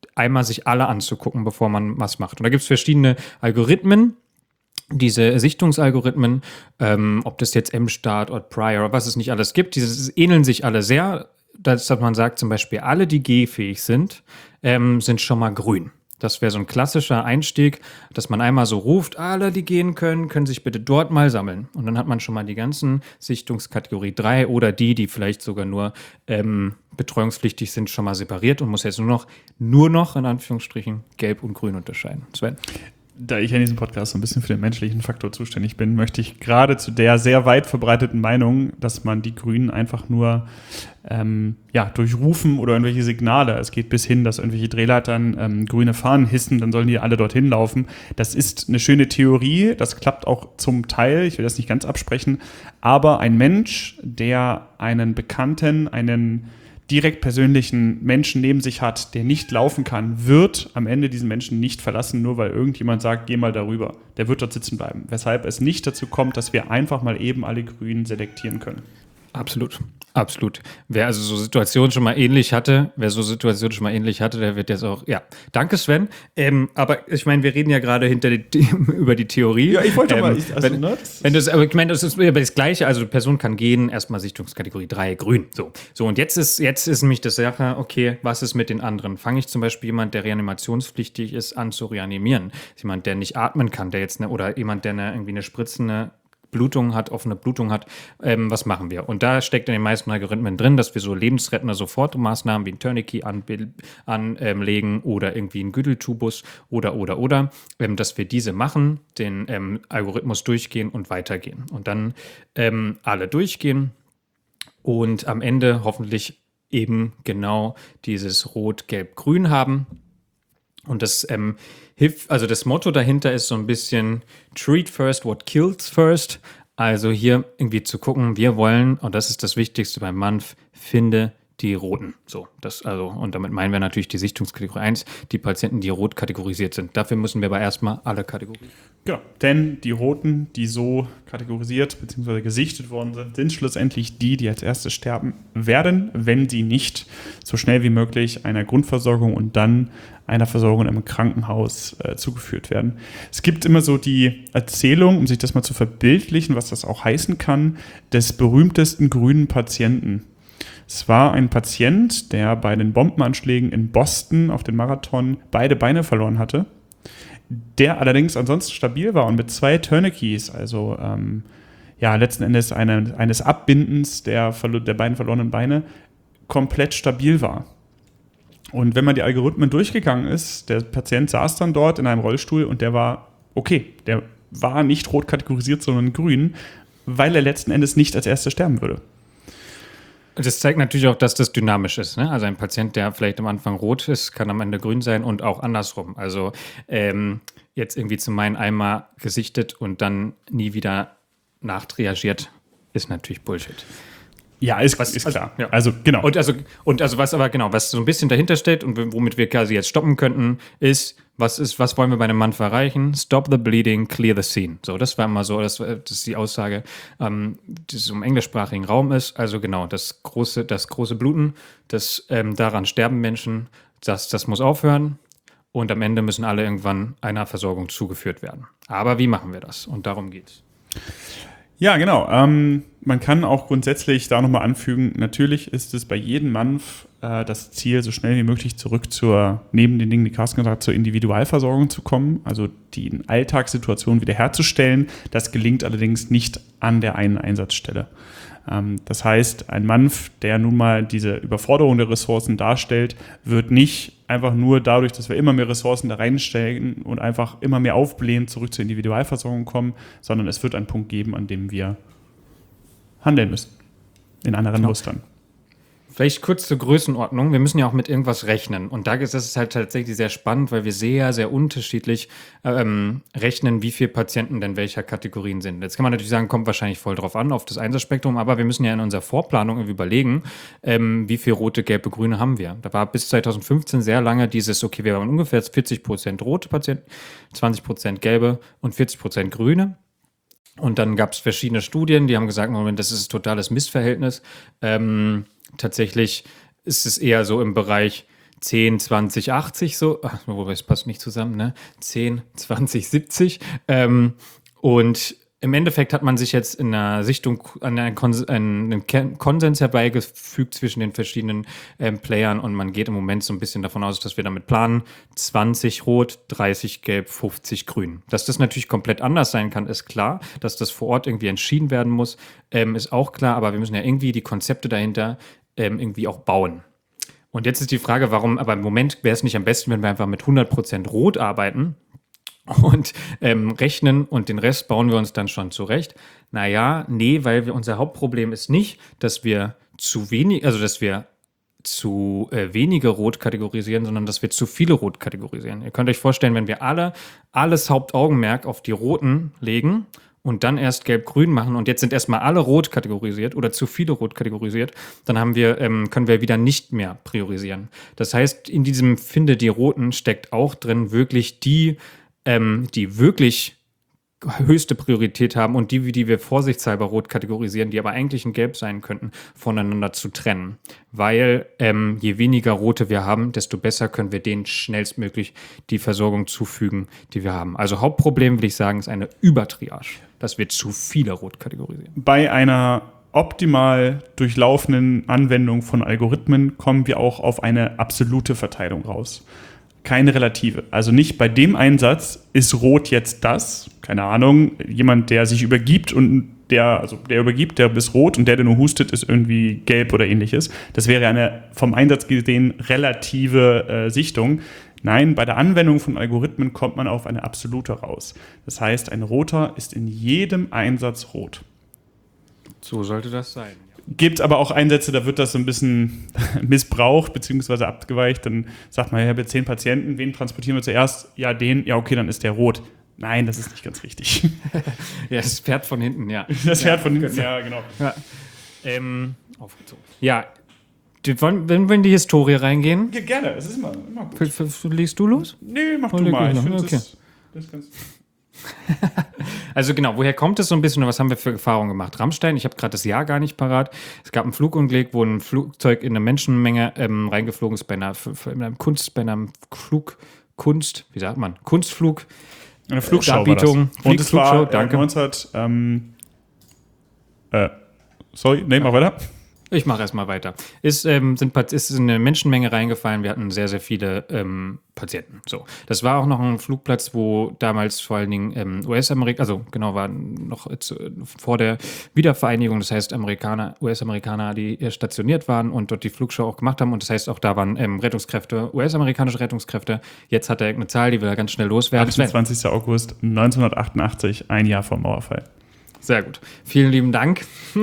einmal sich alle anzugucken, bevor man was macht. Und da gibt es verschiedene Algorithmen, diese Sichtungsalgorithmen, ähm, ob das jetzt M-Start oder Prior oder was es nicht alles gibt, diese ähneln sich alle sehr, dass man sagt zum Beispiel, alle, die gehfähig sind, ähm, sind schon mal grün. Das wäre so ein klassischer Einstieg, dass man einmal so ruft, alle, die gehen können, können sich bitte dort mal sammeln. Und dann hat man schon mal die ganzen Sichtungskategorie drei oder die, die vielleicht sogar nur ähm, betreuungspflichtig sind, schon mal separiert und muss jetzt nur noch, nur noch in Anführungsstrichen, gelb und grün unterscheiden. Sven? Da ich in diesem Podcast so ein bisschen für den menschlichen Faktor zuständig bin, möchte ich gerade zu der sehr weit verbreiteten Meinung, dass man die Grünen einfach nur ähm, ja, durch Rufen oder irgendwelche Signale, es geht bis hin, dass irgendwelche Drehleitern ähm, grüne Fahnen hissen, dann sollen die alle dorthin laufen. Das ist eine schöne Theorie, das klappt auch zum Teil, ich will das nicht ganz absprechen, aber ein Mensch, der einen Bekannten, einen direkt persönlichen Menschen neben sich hat, der nicht laufen kann, wird am Ende diesen Menschen nicht verlassen, nur weil irgendjemand sagt, geh mal darüber. Der wird dort sitzen bleiben. Weshalb es nicht dazu kommt, dass wir einfach mal eben alle Grünen selektieren können. Absolut. Absolut. Wer also so Situationen schon mal ähnlich hatte, wer so Situationen schon mal ähnlich hatte, der wird jetzt auch, ja. Danke, Sven. Ähm, aber ich meine, wir reden ja gerade hinter die, über die Theorie. Ja, ich wollte ähm, mal, ich, also, wenn, ne, wenn das, aber ich meine, das ist ja das Gleiche, also die Person kann gehen, erstmal Sichtungskategorie drei, grün. So, so und jetzt ist, jetzt ist nämlich das Sache, okay, was ist mit den anderen? Fange ich zum Beispiel jemand, der reanimationspflichtig ist, an zu reanimieren? Jemand, der nicht atmen kann, der jetzt eine, oder jemand, der eine, irgendwie eine spritzende Blutung hat, offene Blutung hat, ähm, was machen wir? Und da steckt in den meisten Algorithmen drin, dass wir so lebensrettende Sofortmaßnahmen wie ein Tourniquet anlegen an, ähm, oder irgendwie einen Güdeltubus oder, oder, oder, ähm, dass wir diese machen, den ähm, Algorithmus durchgehen und weitergehen. Und dann ähm, alle durchgehen und am Ende hoffentlich eben genau dieses Rot, Gelb, Grün haben. Und das ähm, hilft, also das Motto dahinter ist so ein bisschen treat first what kills first. Also hier irgendwie zu gucken, wir wollen, und das ist das Wichtigste beim M A N F, finde die Roten. So, das also, und damit meinen wir natürlich die Sichtungskategorie eins, die Patienten, die rot kategorisiert sind. Dafür müssen wir aber erstmal alle Kategorien. Genau, denn die Roten, die so kategorisiert bzw. gesichtet worden sind, sind schlussendlich die, die als erstes sterben werden, wenn sie nicht so schnell wie möglich einer Grundversorgung und dann einer Versorgung im Krankenhaus äh, zugeführt werden. Es gibt immer so die Erzählung, um sich das mal zu verbildlichen, was das auch heißen kann, des berühmtesten grünen Patienten. Es war ein Patient, der bei den Bombenanschlägen in Boston auf den Marathon beide Beine verloren hatte, der allerdings ansonsten stabil war und mit zwei Tourniquets, also ähm, ja, letzten Endes eine, eines Abbindens der, der beiden verlorenen Beine, komplett stabil war. Und wenn man die Algorithmen durchgegangen ist, der Patient saß dann dort in einem Rollstuhl und der war okay, der war nicht rot kategorisiert, sondern grün, weil er letzten Endes nicht als Erster sterben würde. Das zeigt natürlich auch, dass das dynamisch ist. Ne? Also ein Patient, der vielleicht am Anfang rot ist, kann am Ende grün sein und auch andersrum. Also ähm, jetzt irgendwie zum meinen einmal gesichtet und dann nie wieder nachtriagiert, ist natürlich Bullshit. Ja, ist, was, ist also, klar. Ja. Also, genau. Und also, und also was aber genau, was so ein bisschen dahinter steht und womit wir quasi jetzt stoppen könnten, ist, was ist, was wollen wir bei einem M A N F erreichen? Stop the bleeding, clear the scene. So, das war immer so, das, das ist die Aussage, ähm, die es im englischsprachigen Raum ist. Also genau, das große, das große Bluten, das ähm, daran sterben Menschen, das, das muss aufhören. Und am Ende müssen alle irgendwann einer Versorgung zugeführt werden. Aber wie machen wir das? Und darum geht's. Ja, genau. Ähm, man kann auch grundsätzlich da nochmal anfügen, natürlich ist es bei jedem M A N F äh, das Ziel, so schnell wie möglich zurück zur, neben den Dingen, die Carsten gesagt hat, zur Individualversorgung zu kommen, also die Alltagssituation wiederherzustellen. Das gelingt allerdings nicht an der einen Einsatzstelle. Ähm, das heißt, ein M A N F, der nun mal diese Überforderung der Ressourcen darstellt, wird nicht einfach nur dadurch, dass wir immer mehr Ressourcen da reinstellen und einfach immer mehr aufblähen, zurück zur Individualversorgung kommen, sondern es wird einen Punkt geben, an dem wir handeln müssen. In anderen genau. Mustern. Vielleicht kurz zur Größenordnung. Wir müssen ja auch mit irgendwas rechnen. Und da ist es halt tatsächlich sehr spannend, weil wir sehr, sehr unterschiedlich ähm, rechnen, wie viele Patienten denn welcher Kategorien sind. Jetzt kann man natürlich sagen, kommt wahrscheinlich voll drauf an, auf das Einsatzspektrum, aber wir müssen ja in unserer Vorplanung irgendwie überlegen, ähm, wie viele rote, gelbe, grüne haben wir. Da war bis zwanzig fünfzehn sehr lange dieses, okay, wir haben ungefähr vierzig Prozent rote Patienten, zwanzig Prozent gelbe und vierzig Prozent grüne. Und dann gab es verschiedene Studien, die haben gesagt, Moment, das ist ein totales Missverhältnis. Ähm, tatsächlich ist es eher so im Bereich zehn, zwanzig, achtzig so. Ach, wobei es passt nicht zusammen, ne? zehn, zwanzig, siebzig. Ähm, und im Endeffekt hat man sich jetzt in einer Sichtung an einen, Kons- einen Konsens herbeigefügt zwischen den verschiedenen ähm, Playern und man geht im Moment so ein bisschen davon aus, dass wir damit planen, zwanzig Rot, dreißig Gelb, fünfzig Grün. Dass das natürlich komplett anders sein kann, ist klar. Dass das vor Ort irgendwie entschieden werden muss, ähm, ist auch klar. Aber wir müssen ja irgendwie die Konzepte dahinter ähm, irgendwie auch bauen. Und jetzt ist die Frage, warum, aber im Moment wäre es nicht am besten, wenn wir einfach mit hundert Prozent Rot arbeiten und ähm, rechnen und den Rest bauen wir uns dann schon zurecht. Naja, nee, weil wir, unser Hauptproblem ist nicht, dass wir zu wenig, also dass wir zu äh, wenige Rot kategorisieren, sondern dass wir zu viele Rot kategorisieren. Ihr könnt euch vorstellen, wenn wir alle alles Hauptaugenmerk auf die Roten legen und dann erst Gelb-Grün machen und jetzt sind erstmal alle Rot kategorisiert oder zu viele Rot kategorisiert, dann haben wir, ähm, können wir wieder nicht mehr priorisieren. Das heißt, in diesem Finde die Roten steckt auch drin wirklich die Ähm, die wirklich höchste Priorität haben und die, die wir vorsichtshalber rot kategorisieren, die aber eigentlich ein Gelb sein könnten, voneinander zu trennen. Weil ähm, je weniger rote wir haben, desto besser können wir denen schnellstmöglich die Versorgung zufügen, die wir haben. Also Hauptproblem, würde ich sagen, ist eine Übertriage, dass wir zu viele rot kategorisieren. Bei einer optimal durchlaufenden Anwendung von Algorithmen kommen wir auch auf eine absolute Verteilung raus. Keine relative. Also nicht bei dem Einsatz ist Rot jetzt das, keine Ahnung, jemand, der sich übergibt und der, also der übergibt, der ist rot und der, der nur hustet, ist irgendwie gelb oder ähnliches. Das wäre eine vom Einsatz gesehen relative äh, Sichtung. Nein, bei der Anwendung von Algorithmen kommt man auf eine absolute raus. Das heißt, ein Roter ist in jedem Einsatz rot. So sollte das sein. Gibt aber auch Einsätze, da wird das so ein bisschen missbraucht bzw. abgeweicht. Dann sagt man, ich habe jetzt zehn Patienten, wen transportieren wir zuerst? Ja, den, ja okay, dann ist der rot. Nein, das ist nicht ganz richtig. Ja, das Pferd von hinten, ja. Das Pferd ja, von hinten, ja, genau. Ja, ähm, aufgezogen. Ja, die, wollen, wenn wir in die Historie reingehen. Ja, gerne, es ist immer, immer gut. F- f- liest du los? Nee, mach Oh, du leg mal. ich Ich noch. finde Okay. das, das ist ganz... Also genau, woher kommt es so ein bisschen und was haben wir für Erfahrungen gemacht? Rammstein, ich habe gerade das Jahr gar nicht parat. Es gab ein Flugunglück, wo ein Flugzeug in eine Menschenmenge ähm, reingeflogen ist bei einer, bei einem Kunst, bei einem Flug, Kunst, wie sagt man, Kunstflug. Eine Flugshow Darbietung, war das. Und es war Flugshow, äh, danke. neunzehn... Ähm, äh, sorry, nee, mal weiter. Ich mache erstmal weiter. Ist, ähm, sind, ist eine Menschenmenge reingefallen. Wir hatten sehr, sehr viele ähm, Patienten. So. Das war auch noch ein Flugplatz, wo damals vor allen Dingen ähm, U S-Amerikaner, also genau, war noch zu, vor der Wiedervereinigung, das heißt Amerikaner, U S-Amerikaner, die hier stationiert waren und dort die Flugshow auch gemacht haben. Und das heißt, auch da waren ähm, Rettungskräfte, U S-amerikanische Rettungskräfte. Jetzt hat er irgendeine Zahl, die will er ganz schnell loswerden. achtundzwanzigster August neunzehnhundertachtundachtzig, ein Jahr vor Mauerfall. Sehr gut. Vielen lieben Dank.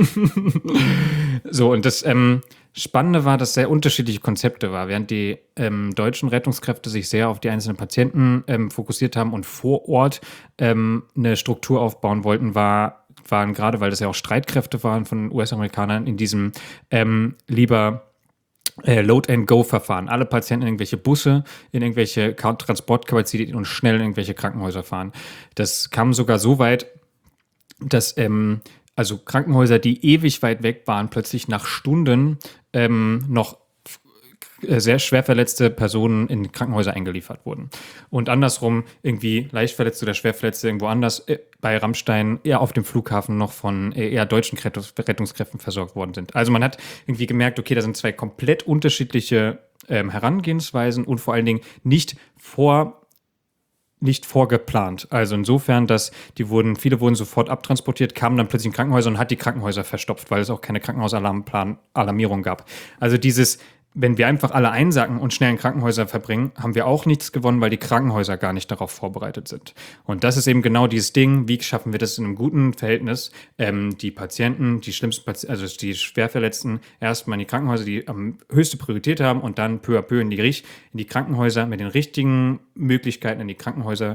So, und das ähm, Spannende war, dass sehr unterschiedliche Konzepte waren. Während die ähm, deutschen Rettungskräfte sich sehr auf die einzelnen Patienten ähm, fokussiert haben und vor Ort ähm, eine Struktur aufbauen wollten, war, waren gerade, weil das ja auch Streitkräfte waren von U S-Amerikanern, in diesem ähm, lieber äh, Load-and-Go-Verfahren. Alle Patienten in irgendwelche Busse, in irgendwelche Transportkapazitäten und schnell in irgendwelche Krankenhäuser fahren. Das kam sogar so weit, dass ähm, also Krankenhäuser, die ewig weit weg waren, plötzlich nach Stunden ähm, noch äh, sehr schwer verletzte Personen in Krankenhäuser eingeliefert wurden. Und andersrum irgendwie leicht verletzte oder schwer verletzte irgendwo anders äh, bei Rammstein eher auf dem Flughafen noch von äh, eher deutschen Rettungs- Rettungskräften versorgt worden sind. Also man hat irgendwie gemerkt, okay, da sind zwei komplett unterschiedliche ähm, Herangehensweisen und vor allen Dingen nicht vor nicht vorgeplant. Also insofern, dass die wurden, viele wurden sofort abtransportiert, kamen dann plötzlich in Krankenhäuser und hat die Krankenhäuser verstopft, weil es auch keine Krankenhausalarmplan, Alarmierung gab. Also dieses, wenn wir einfach alle einsacken und schnell in Krankenhäuser verbringen, haben wir auch nichts gewonnen, weil die Krankenhäuser gar nicht darauf vorbereitet sind. Und das ist eben genau dieses Ding, wie schaffen wir das in einem guten Verhältnis, ähm, die Patienten, die schlimmsten Patienten, also die Schwerverletzten, erstmal in die Krankenhäuser, die ähm, höchste Priorität haben und dann peu à peu in die, in die Krankenhäuser mit den richtigen Möglichkeiten in die Krankenhäuser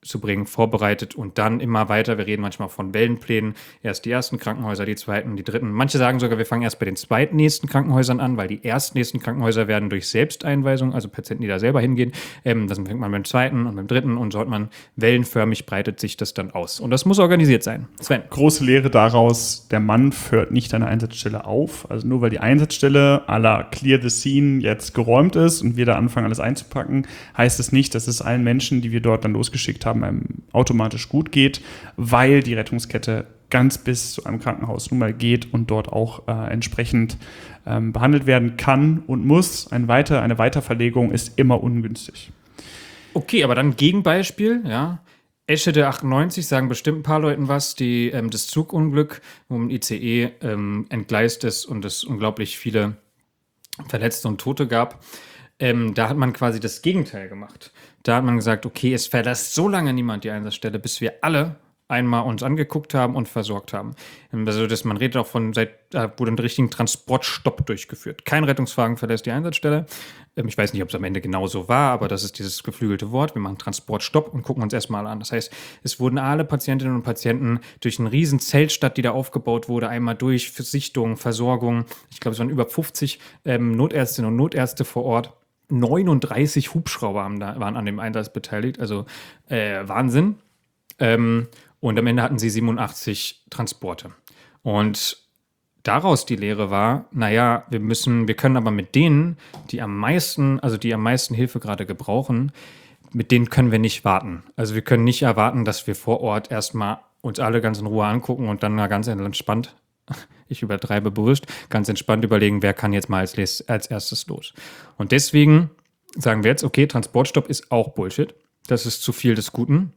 zu bringen, vorbereitet und dann immer weiter. Wir reden manchmal von Wellenplänen. Erst die ersten Krankenhäuser, die zweiten, die dritten. Manche sagen sogar, wir fangen erst bei den zweitnächsten Krankenhäusern an, weil die erstnächsten Krankenhäuser werden durch Selbsteinweisung, also Patienten, die da selber hingehen. Ähm, dann fängt man beim zweiten und beim dritten und so hat man wellenförmig breitet sich das dann aus. Und das muss organisiert sein. Sven. Große Lehre daraus, der Mann hört nicht an der Einsatzstelle auf. Also nur weil die Einsatzstelle à la Clear the Scene jetzt geräumt ist und wir da anfangen, alles einzupacken, heißt es nicht, dass es allen Menschen, die wir dort dann losgeschickt haben, einem automatisch gut geht, weil die Rettungskette ganz bis zu einem Krankenhaus nun mal geht und dort auch äh, entsprechend ähm, behandelt werden kann und muss. Ein weiter, eine Weiterverlegung ist immer ungünstig. Okay, aber dann Gegenbeispiel, ja. Eschede achtundneunzig sagen bestimmt ein paar Leuten was, die ähm, das Zugunglück, wo ein I C E ähm, entgleist ist und es unglaublich viele Verletzte und Tote gab. Ähm, da hat man quasi das Gegenteil gemacht. Da hat man gesagt, okay, es verlässt so lange niemand die Einsatzstelle, bis wir alle einmal uns angeguckt haben und versorgt haben. Also das, man redet auch von, seit da wurde ein richtigen Transportstopp durchgeführt. Kein Rettungswagen verlässt die Einsatzstelle. Ähm, ich weiß nicht, ob es am Ende genau so war, aber das ist dieses geflügelte Wort. Wir machen Transportstopp und gucken uns erstmal an. Das heißt, es wurden alle Patientinnen und Patienten durch eine riesen Zeltstadt, die da aufgebaut wurde, einmal durch für Sichtung, Versorgung. Ich glaube, es waren über fünfzig ähm, Notärztinnen und Notärzte vor Ort. neununddreißig Hubschrauber haben da, waren an dem Einsatz beteiligt, also äh, Wahnsinn. Ähm, und am Ende hatten sie siebenundachtzig Transporte. Und daraus die Lehre war, naja, wir müssen, wir können aber mit denen, die am meisten, also die am meisten Hilfe gerade gebrauchen, mit denen können wir nicht warten. Also wir können nicht erwarten, dass wir vor Ort erstmal uns alle ganz in Ruhe angucken und dann mal ganz entspannt, ich übertreibe bewusst, ganz entspannt überlegen, wer kann jetzt mal als, als erstes los. Und deswegen sagen wir jetzt, okay, Transportstopp ist auch Bullshit. Das ist zu viel des Guten.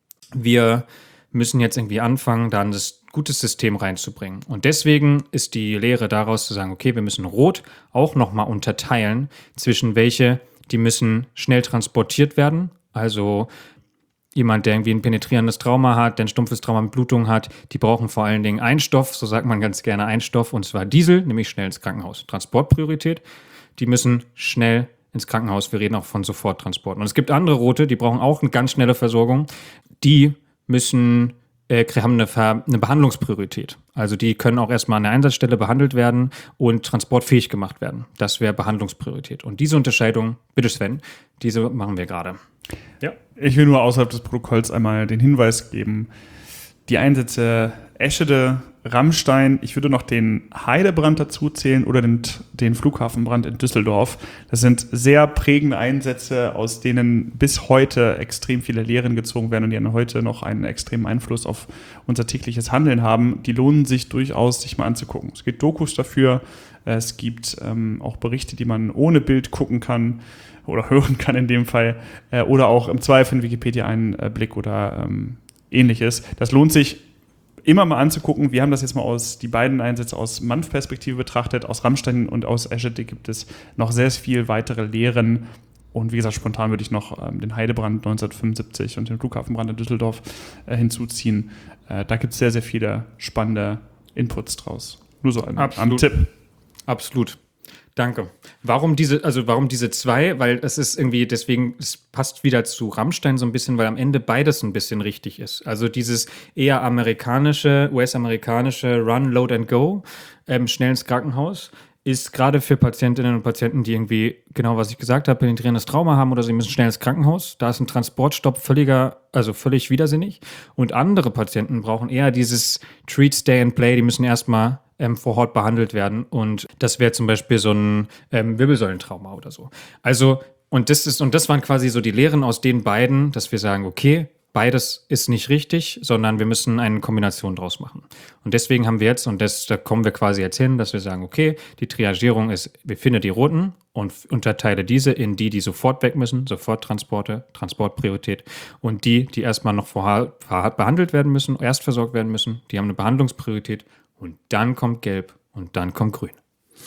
Wir müssen jetzt irgendwie anfangen, da ein gutes System reinzubringen. Und deswegen ist die Lehre daraus zu sagen, okay, wir müssen Rot auch nochmal unterteilen zwischen welche, die müssen schnell transportiert werden, also jemand, der irgendwie ein penetrierendes Trauma hat, der ein stumpfes Trauma mit Blutung hat, die brauchen vor allen Dingen einen Stoff, so sagt man ganz gerne einen Stoff, und zwar Diesel, nämlich schnell ins Krankenhaus. Transportpriorität, die müssen schnell ins Krankenhaus, wir reden auch von Soforttransporten. Und es gibt andere Rote, die brauchen auch eine ganz schnelle Versorgung, die müssen, äh, haben eine, Ver- eine Behandlungspriorität. Also die können auch erstmal an der Einsatzstelle behandelt werden und transportfähig gemacht werden. Das wäre Behandlungspriorität. Und diese Unterscheidung, bitte Sven, diese machen wir gerade. Ja. Ich will nur außerhalb des Protokolls einmal den Hinweis geben, die Einsätze Eschede, Rammstein, ich würde noch den Heidebrand dazu zählen oder den, den Flughafenbrand in Düsseldorf. Das sind sehr prägende Einsätze, aus denen bis heute extrem viele Lehren gezogen werden und die heute noch einen extremen Einfluss auf unser tägliches Handeln haben. Die lohnen sich durchaus, sich mal anzugucken. Es gibt Dokus dafür, es gibt ähm, auch Berichte, die man ohne Bild gucken kann oder hören kann in dem Fall, äh, oder auch im Zweifel in Wikipedia einen äh, Blick oder ähm, ähnliches. Das lohnt sich immer mal anzugucken. Wir haben das jetzt mal aus, die beiden Einsätze aus M A N F-Perspektive betrachtet. Aus Rammstein und aus Eschede gibt es noch sehr viel weitere Lehren. Und wie gesagt, spontan würde ich noch ähm, den Heidebrand neunzehnhundertfünfundsiebzig und den Flughafenbrand in Düsseldorf äh, hinzuziehen. Äh, da gibt es sehr, sehr viele spannende Inputs draus. Nur so ein, ein Tipp. Absolut. Danke. Warum diese, also warum diese zwei? Weil es ist irgendwie, deswegen, es passt wieder zu Rammstein so ein bisschen, weil am Ende beides ein bisschen richtig ist. Also dieses eher amerikanische, U S-amerikanische Run, Load and Go, ähm, schnell ins Krankenhaus, ist gerade für Patientinnen und Patienten, die irgendwie, genau was ich gesagt habe, penetrierendes Trauma haben oder sie müssen schnell ins Krankenhaus. Da ist ein Transportstopp völliger, also völlig widersinnig. Und andere Patienten brauchen eher dieses Treat, Stay and Play, die müssen erstmal Ähm, vor Ort behandelt werden. Und das wäre zum Beispiel so ein ähm, Wirbelsäulentrauma oder so. Also, und das ist, und das waren quasi so die Lehren aus den beiden, dass wir sagen, okay, beides ist nicht richtig, sondern wir müssen eine Kombination draus machen. Und deswegen haben wir jetzt, und das, da kommen wir quasi jetzt hin, dass wir sagen, okay, die Triagierung ist, wir finden die Roten und unterteile diese in die, die sofort weg müssen, Soforttransporte, Transportpriorität, und die, die erstmal noch vorher behandelt werden müssen, erst versorgt werden müssen, die haben eine Behandlungspriorität. Und dann kommt Gelb und dann kommt Grün.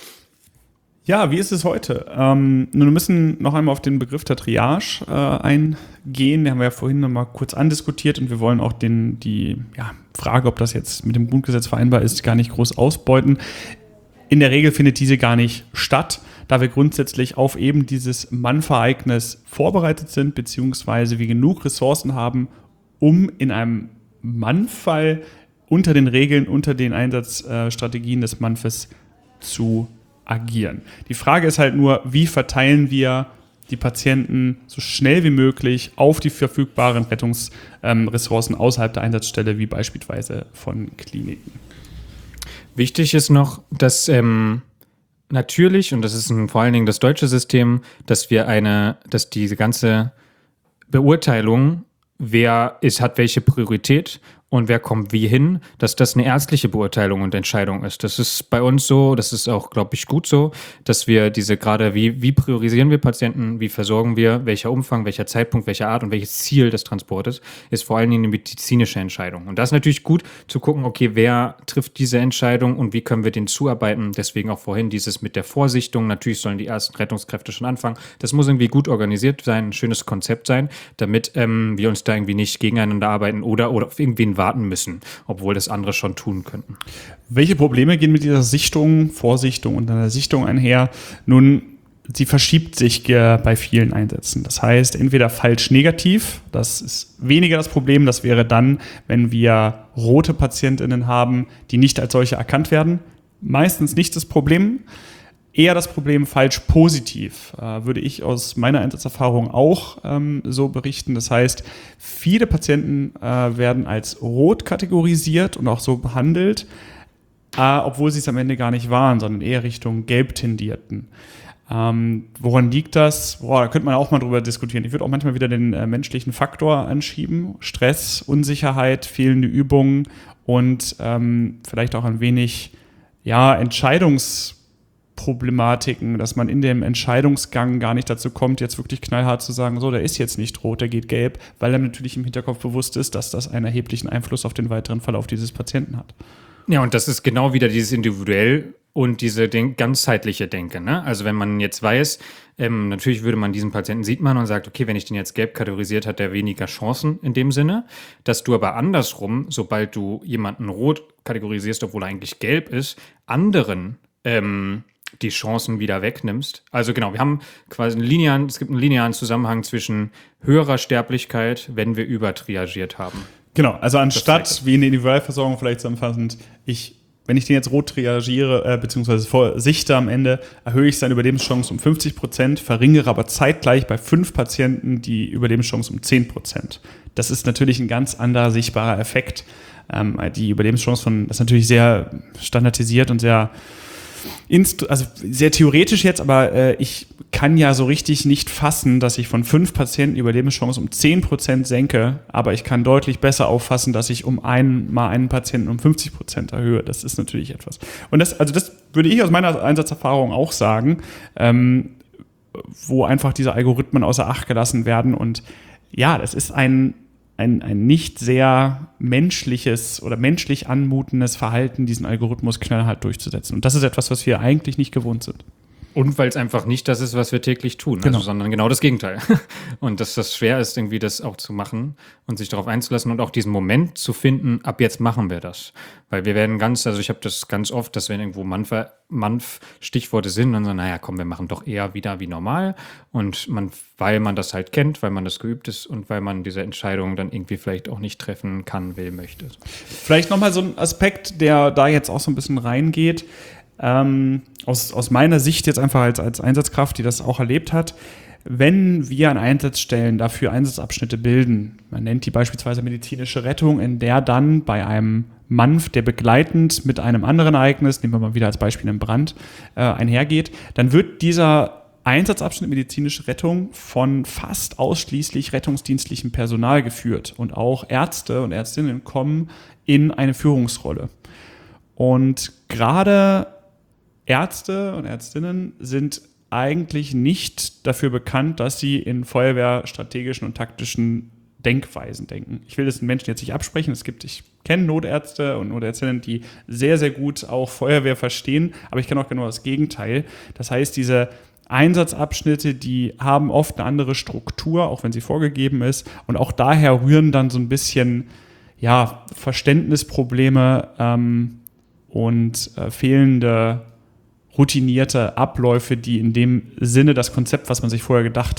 Ja, wie ist es heute? Ähm, nun, wir müssen noch einmal auf den Begriff der Triage äh, eingehen. Den haben wir ja vorhin noch mal kurz andiskutiert und wir wollen auch den, die ja, Frage, ob das jetzt mit dem Grundgesetz vereinbar ist, gar nicht groß ausbeuten. In der Regel findet diese gar nicht statt, da wir grundsätzlich auf eben dieses M A N F-Ereignis vorbereitet sind, beziehungsweise wir genug Ressourcen haben, um in einem M A N F-Fall unter den Regeln, unter den Einsatzstrategien des M A N Fs zu agieren. Die Frage ist halt nur, wie verteilen wir die Patienten so schnell wie möglich auf die verfügbaren Rettungsressourcen ähm, außerhalb der Einsatzstelle, wie beispielsweise von Kliniken. Wichtig ist noch, dass ähm, natürlich, und das ist ein, vor allen Dingen das deutsche System, dass wir eine, dass diese ganze Beurteilung, wer ist, hat welche Priorität und wer kommt wie hin, dass das eine ärztliche Beurteilung und Entscheidung ist. Das ist bei uns so, das ist auch, glaube ich, gut so, dass wir diese gerade, wie, wie priorisieren wir Patienten, wie versorgen wir, welcher Umfang, welcher Zeitpunkt, welcher Art und welches Ziel des Transportes, ist vor allen Dingen eine medizinische Entscheidung. Und das ist natürlich gut zu gucken, okay, wer trifft diese Entscheidung und wie können wir denen zuarbeiten. Deswegen auch vorhin dieses mit der Vorsichtung. Natürlich sollen die ersten Rettungskräfte schon anfangen. Das muss irgendwie gut organisiert sein, ein schönes Konzept sein, damit ähm, wir uns da irgendwie nicht gegeneinander arbeiten oder, oder auf irgendwen warten müssen, obwohl das andere schon tun könnten. Welche Probleme gehen mit dieser Sichtung, Vorsichtung und einer Sichtung einher? Nun, sie verschiebt sich äh, bei vielen Einsätzen. Das heißt, entweder falsch negativ, das ist weniger das Problem, das wäre dann, wenn wir rote PatientInnen haben, die nicht als solche erkannt werden. Meistens nicht das Problem. Eher das Problem falsch positiv, äh, würde ich aus meiner Einsatzerfahrung auch ähm, so berichten. Das heißt, viele Patienten äh, werden als rot kategorisiert und auch so behandelt, äh, obwohl sie es am Ende gar nicht waren, sondern eher Richtung gelb tendierten. Ähm, woran liegt das? Boah, da könnte man auch mal drüber diskutieren. Ich würde auch manchmal wieder den äh, menschlichen Faktor anschieben. Stress, Unsicherheit, fehlende Übungen und ähm, vielleicht auch ein wenig ja, Entscheidungs- Problematiken, dass man in dem Entscheidungsgang gar nicht dazu kommt, jetzt wirklich knallhart zu sagen, so, der ist jetzt nicht rot, der geht gelb, weil er natürlich im Hinterkopf bewusst ist, dass das einen erheblichen Einfluss auf den weiteren Verlauf dieses Patienten hat. Ja, und das ist genau wieder dieses individuell und diese denk- ganzheitliche Denke. Ne? Also wenn man jetzt weiß, ähm, natürlich würde man diesen Patienten, sieht man und sagt, okay, wenn ich den jetzt gelb kategorisiert, hat der weniger Chancen in dem Sinne, dass du aber andersrum, sobald du jemanden rot kategorisierst, obwohl er eigentlich gelb ist, anderen ähm, die Chancen wieder wegnimmst. Also genau, wir haben quasi einen linearen, es gibt einen linearen Zusammenhang zwischen höherer Sterblichkeit, wenn wir übertriagiert haben. Genau, also anstatt wie in der Individualversorgung vielleicht zusammenfassend, ich, wenn ich den jetzt rot triagiere, äh, beziehungsweise vorsichte am Ende, erhöhe ich seine Überlebenschance um fünfzig Prozent, verringere aber zeitgleich bei fünf Patienten die Überlebenschance um zehn Prozent. Das ist natürlich ein ganz anderer sichtbarer Effekt. Ähm, die Überlebenschance von, das ist natürlich sehr standardisiert und sehr Inst- also sehr theoretisch jetzt, aber äh, ich kann ja so richtig nicht fassen, dass ich von fünf Patienten die Überlebenschance um zehn Prozent senke, aber ich kann deutlich besser auffassen, dass ich um einen, mal einen Patienten um fünfzig Prozent erhöhe. Das ist natürlich etwas. Und das, also das würde ich aus meiner Einsatzerfahrung auch sagen, ähm, wo einfach diese Algorithmen außer Acht gelassen werden. Und ja, das ist ein Ein, ein nicht sehr menschliches oder menschlich anmutendes Verhalten, diesen Algorithmus knallhart durchzusetzen. Und das ist etwas, was wir eigentlich nicht gewohnt sind. Und weil es einfach nicht das ist, was wir täglich tun, Genau. also, sondern genau das Gegenteil. Und dass das schwer ist, irgendwie das auch zu machen und sich darauf einzulassen und auch diesen Moment zu finden, ab jetzt machen wir das. Weil wir werden ganz, also ich habe das ganz oft, dass wenn irgendwo M A N F-Stichworte sind, dann so, naja, komm, wir machen doch eher wieder wie normal. Und man, weil man das halt kennt, weil man das geübt ist und weil man diese Entscheidung dann irgendwie vielleicht auch nicht treffen kann, will, möchte. Vielleicht nochmal so ein Aspekt, der da jetzt auch so ein bisschen reingeht. Ähm, aus, aus meiner Sicht jetzt einfach als, als Einsatzkraft, die das auch erlebt hat, wenn wir an Einsatzstellen dafür Einsatzabschnitte bilden, man nennt die beispielsweise medizinische Rettung, in der dann bei einem M A N F, der begleitend mit einem anderen Ereignis, nehmen wir mal wieder als Beispiel einen Brand, äh, einhergeht, dann wird dieser Einsatzabschnitt medizinische Rettung von fast ausschließlich rettungsdienstlichem Personal geführt und auch Ärzte und Ärztinnen kommen in eine Führungsrolle. Und gerade Ärzte und Ärztinnen sind eigentlich nicht dafür bekannt, dass sie in feuerwehrstrategischen und taktischen Denkweisen denken. Ich will das den Menschen jetzt nicht absprechen. Es gibt, ich kenne Notärzte und Notärztinnen, die sehr, sehr gut auch Feuerwehr verstehen, aber ich kenne auch genau das Gegenteil. Das heißt, diese Einsatzabschnitte, die haben oft eine andere Struktur, auch wenn sie vorgegeben ist. Und auch daher rühren dann so ein bisschen ja, Verständnisprobleme ähm, und äh, fehlende routinierte Abläufe, die in dem Sinne das Konzept, was man sich vorher gedacht hat,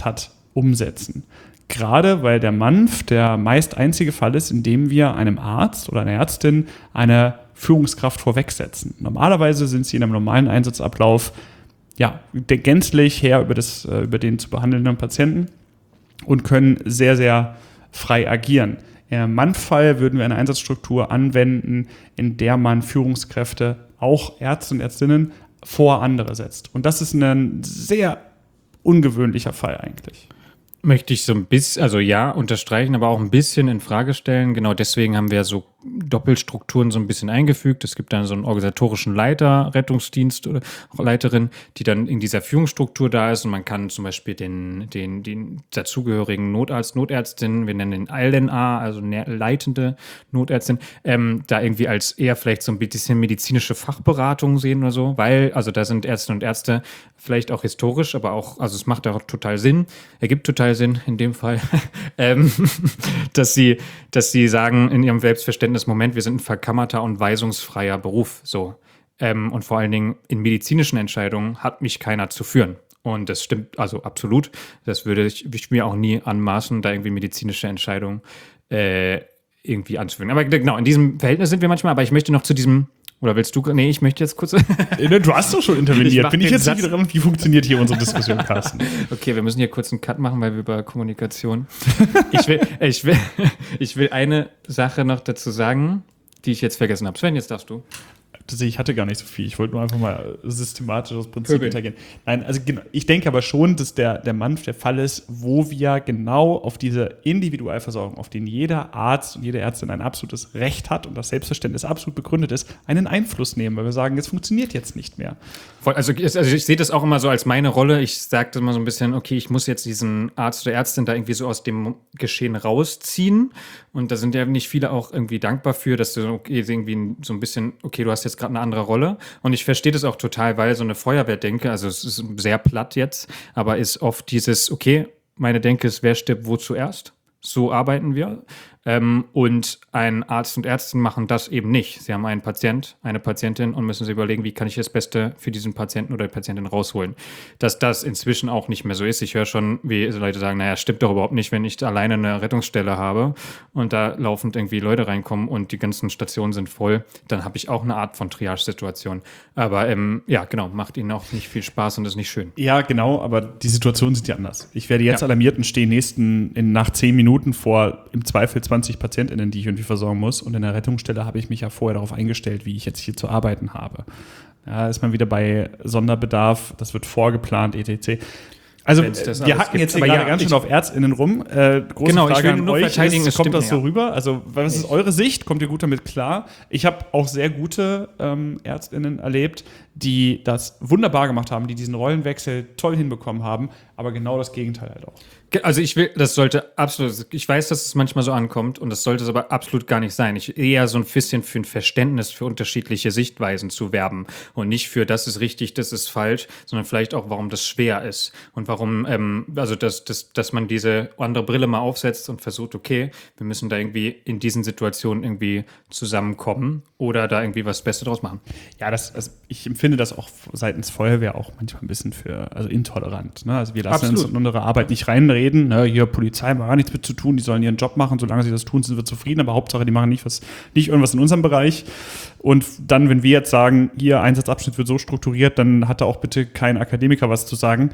umsetzen. Gerade weil der M A N F der meist einzige Fall ist, in dem wir einem Arzt oder einer Ärztin eine Führungskraft vorwegsetzen. Normalerweise sind sie in einem normalen Einsatzablauf ja, gänzlich her über, das, über den zu behandelnden Patienten und können sehr, sehr frei agieren. Im M A N F-Fall würden wir eine Einsatzstruktur anwenden, in der man Führungskräfte, auch Ärzte und Ärztinnen, vor andere setzt. Und das ist ein sehr ungewöhnlicher Fall eigentlich. Möchte ich so ein bisschen, also ja, unterstreichen, aber auch ein bisschen in Frage stellen. Genau deswegen haben wir so Doppelstrukturen so ein bisschen eingefügt. Es gibt dann so einen organisatorischen Leiter, Rettungsdienst oder Leiterin, die dann in dieser Führungsstruktur da ist und man kann zum Beispiel den, den, den dazugehörigen Notarzt, Notärztin, wir nennen den L N A, also leitende Notärztin, ähm, da irgendwie als eher vielleicht so ein bisschen medizinische Fachberatung sehen oder so, weil, also da sind Ärztinnen und Ärzte vielleicht auch historisch, aber auch, also es macht auch total Sinn, ergibt total Sinn in dem Fall, ähm, dass sie, dass sie sagen in ihrem Selbstverständnis, Moment, wir sind ein verkammerter und weisungsfreier Beruf, so. Ähm, und vor allen Dingen in medizinischen Entscheidungen hat mich keiner zu führen. Und das stimmt also absolut. Das würde ich, ich mir auch nie anmaßen, da irgendwie medizinische Entscheidungen äh, irgendwie anzuführen. Aber genau, in diesem Verhältnis sind wir manchmal, aber ich möchte noch zu diesem, oder willst du, nee, ich möchte jetzt kurz. Du hast doch schon interveniert. Ich Bin ich jetzt Satz. nicht wieder dran? Wie funktioniert hier unsere Diskussion, Carsten? Okay, wir müssen hier kurz einen Cut machen, weil wir über Kommunikation. Ich will, ich will, ich will eine Sache noch dazu sagen, die ich jetzt vergessen habe. Sven, jetzt darfst du. Ich hatte gar nicht so viel. Ich wollte nur einfach mal systematisch das Prinzip Pöbel. hintergehen. Nein, also genau, ich denke aber schon, dass der, der M A N F der Fall ist, wo wir genau auf diese Individualversorgung, auf den jeder Arzt und jede Ärztin ein absolutes Recht hat und das Selbstverständnis absolut begründet ist, einen Einfluss nehmen, weil wir sagen, es funktioniert jetzt nicht mehr. Voll, Also, also ich sehe das auch immer so als meine Rolle. Ich sage immer so ein bisschen, okay, ich muss jetzt diesen Arzt oder Ärztin da irgendwie so aus dem Geschehen rausziehen. Und da sind ja nicht viele auch irgendwie dankbar für, dass du okay, irgendwie so ein bisschen, okay, du hast jetzt gerade eine andere Rolle. Und ich verstehe das auch total, weil so eine Feuerwehr denke, also es ist sehr platt jetzt, aber ist oft dieses, okay, meine Denke ist, wer stirbt wo zuerst? So arbeiten wir. Ähm, und ein Arzt und Ärztin machen das eben nicht. Sie haben einen Patient, eine Patientin und müssen sich überlegen, wie kann ich das Beste für diesen Patienten oder die Patientin rausholen. Dass das inzwischen auch nicht mehr so ist. Ich höre schon, wie Leute sagen, naja, stimmt doch überhaupt nicht, wenn ich alleine eine Rettungsstelle habe und da laufend irgendwie Leute reinkommen und die ganzen Stationen sind voll, dann habe ich auch eine Art von Triage-Situation. Aber ähm, ja, genau, macht ihnen auch nicht viel Spaß und ist nicht schön. Ja, genau, aber die Situationen sind ja anders. Ich werde jetzt Ja. alarmiert und stehe nächsten in, nach zehn Minuten vor im Zweifel zwanzig PatientInnen, die ich irgendwie versorgen muss. Und in der Rettungsstelle habe ich mich ja vorher darauf eingestellt, wie ich jetzt hier zu arbeiten habe. Da ist man wieder bei Sonderbedarf, das wird vorgeplant, et cetera. Also Wenn's das wir alles hacken gibt. jetzt hier Aber gerade ja, ganz schön ich- auf ÄrztInnen rum. Äh, große Genau, ich Frage will an nur euch verteidigen, ist, es kommt stimmt, das so ja. rüber? Also was ist eure Sicht? Kommt ihr gut damit klar? Ich habe auch sehr gute ähm, ÄrztInnen erlebt, die das wunderbar gemacht haben, die diesen Rollenwechsel toll hinbekommen haben, aber genau das Gegenteil halt auch. Also ich will, das sollte absolut, ich weiß, dass es manchmal so ankommt und das sollte es aber absolut gar nicht sein. Ich eher so ein bisschen für ein Verständnis für unterschiedliche Sichtweisen zu werben und nicht für, das ist richtig, das ist falsch, sondern vielleicht auch, warum das schwer ist und warum, ähm, also dass, dass, dass man diese andere Brille mal aufsetzt und versucht, okay, wir müssen da irgendwie in diesen Situationen irgendwie zusammenkommen oder da irgendwie was Besseres draus machen. Ja, das, also ich empfinde das auch seitens Feuerwehr auch manchmal ein bisschen für, also intolerant. Ne? Also wir lassen Absolut. uns in unsere Arbeit nicht reinreden. Ne? Hier, Polizei haben wir gar nichts mit zu tun, die sollen ihren Job machen, solange sie das tun, sind wir zufrieden, aber Hauptsache, die machen nicht, was, nicht irgendwas in unserem Bereich. Und dann, wenn wir jetzt sagen, ihr Einsatzabschnitt wird so strukturiert, dann hat da auch bitte kein Akademiker was zu sagen.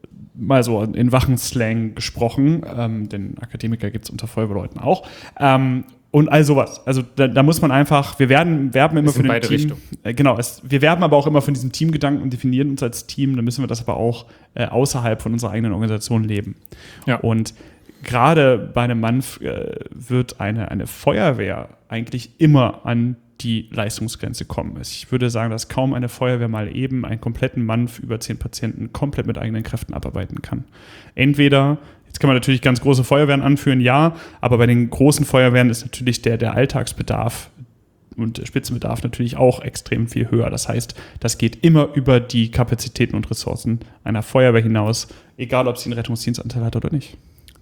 Mal so in wachen Slang gesprochen, ähm, denn Akademiker gibt es unter Feuerwehrleuten auch. Ähm, Und all sowas. Also da, da muss man einfach, wir werden, werben immer Ist in für den beide Team. Richtungen. Äh, genau, es, wir werben aber auch immer von diesem Teamgedanken und definieren uns als Team. Dann müssen wir das aber auch äh, außerhalb von unserer eigenen Organisation leben. Ja. Und gerade bei einem M A N F äh, wird eine, eine Feuerwehr eigentlich immer an die Leistungsgrenze kommen. Ich würde sagen, dass kaum eine Feuerwehr mal eben einen kompletten M A N F über zehn Patienten komplett mit eigenen Kräften abarbeiten kann. Entweder Jetzt kann man natürlich ganz große Feuerwehren anführen, ja, aber bei den großen Feuerwehren ist natürlich der, der Alltagsbedarf und der Spitzenbedarf natürlich auch extrem viel höher. Das heißt, das geht immer über die Kapazitäten und Ressourcen einer Feuerwehr hinaus, egal ob sie einen Rettungsdienstanteil hat oder nicht.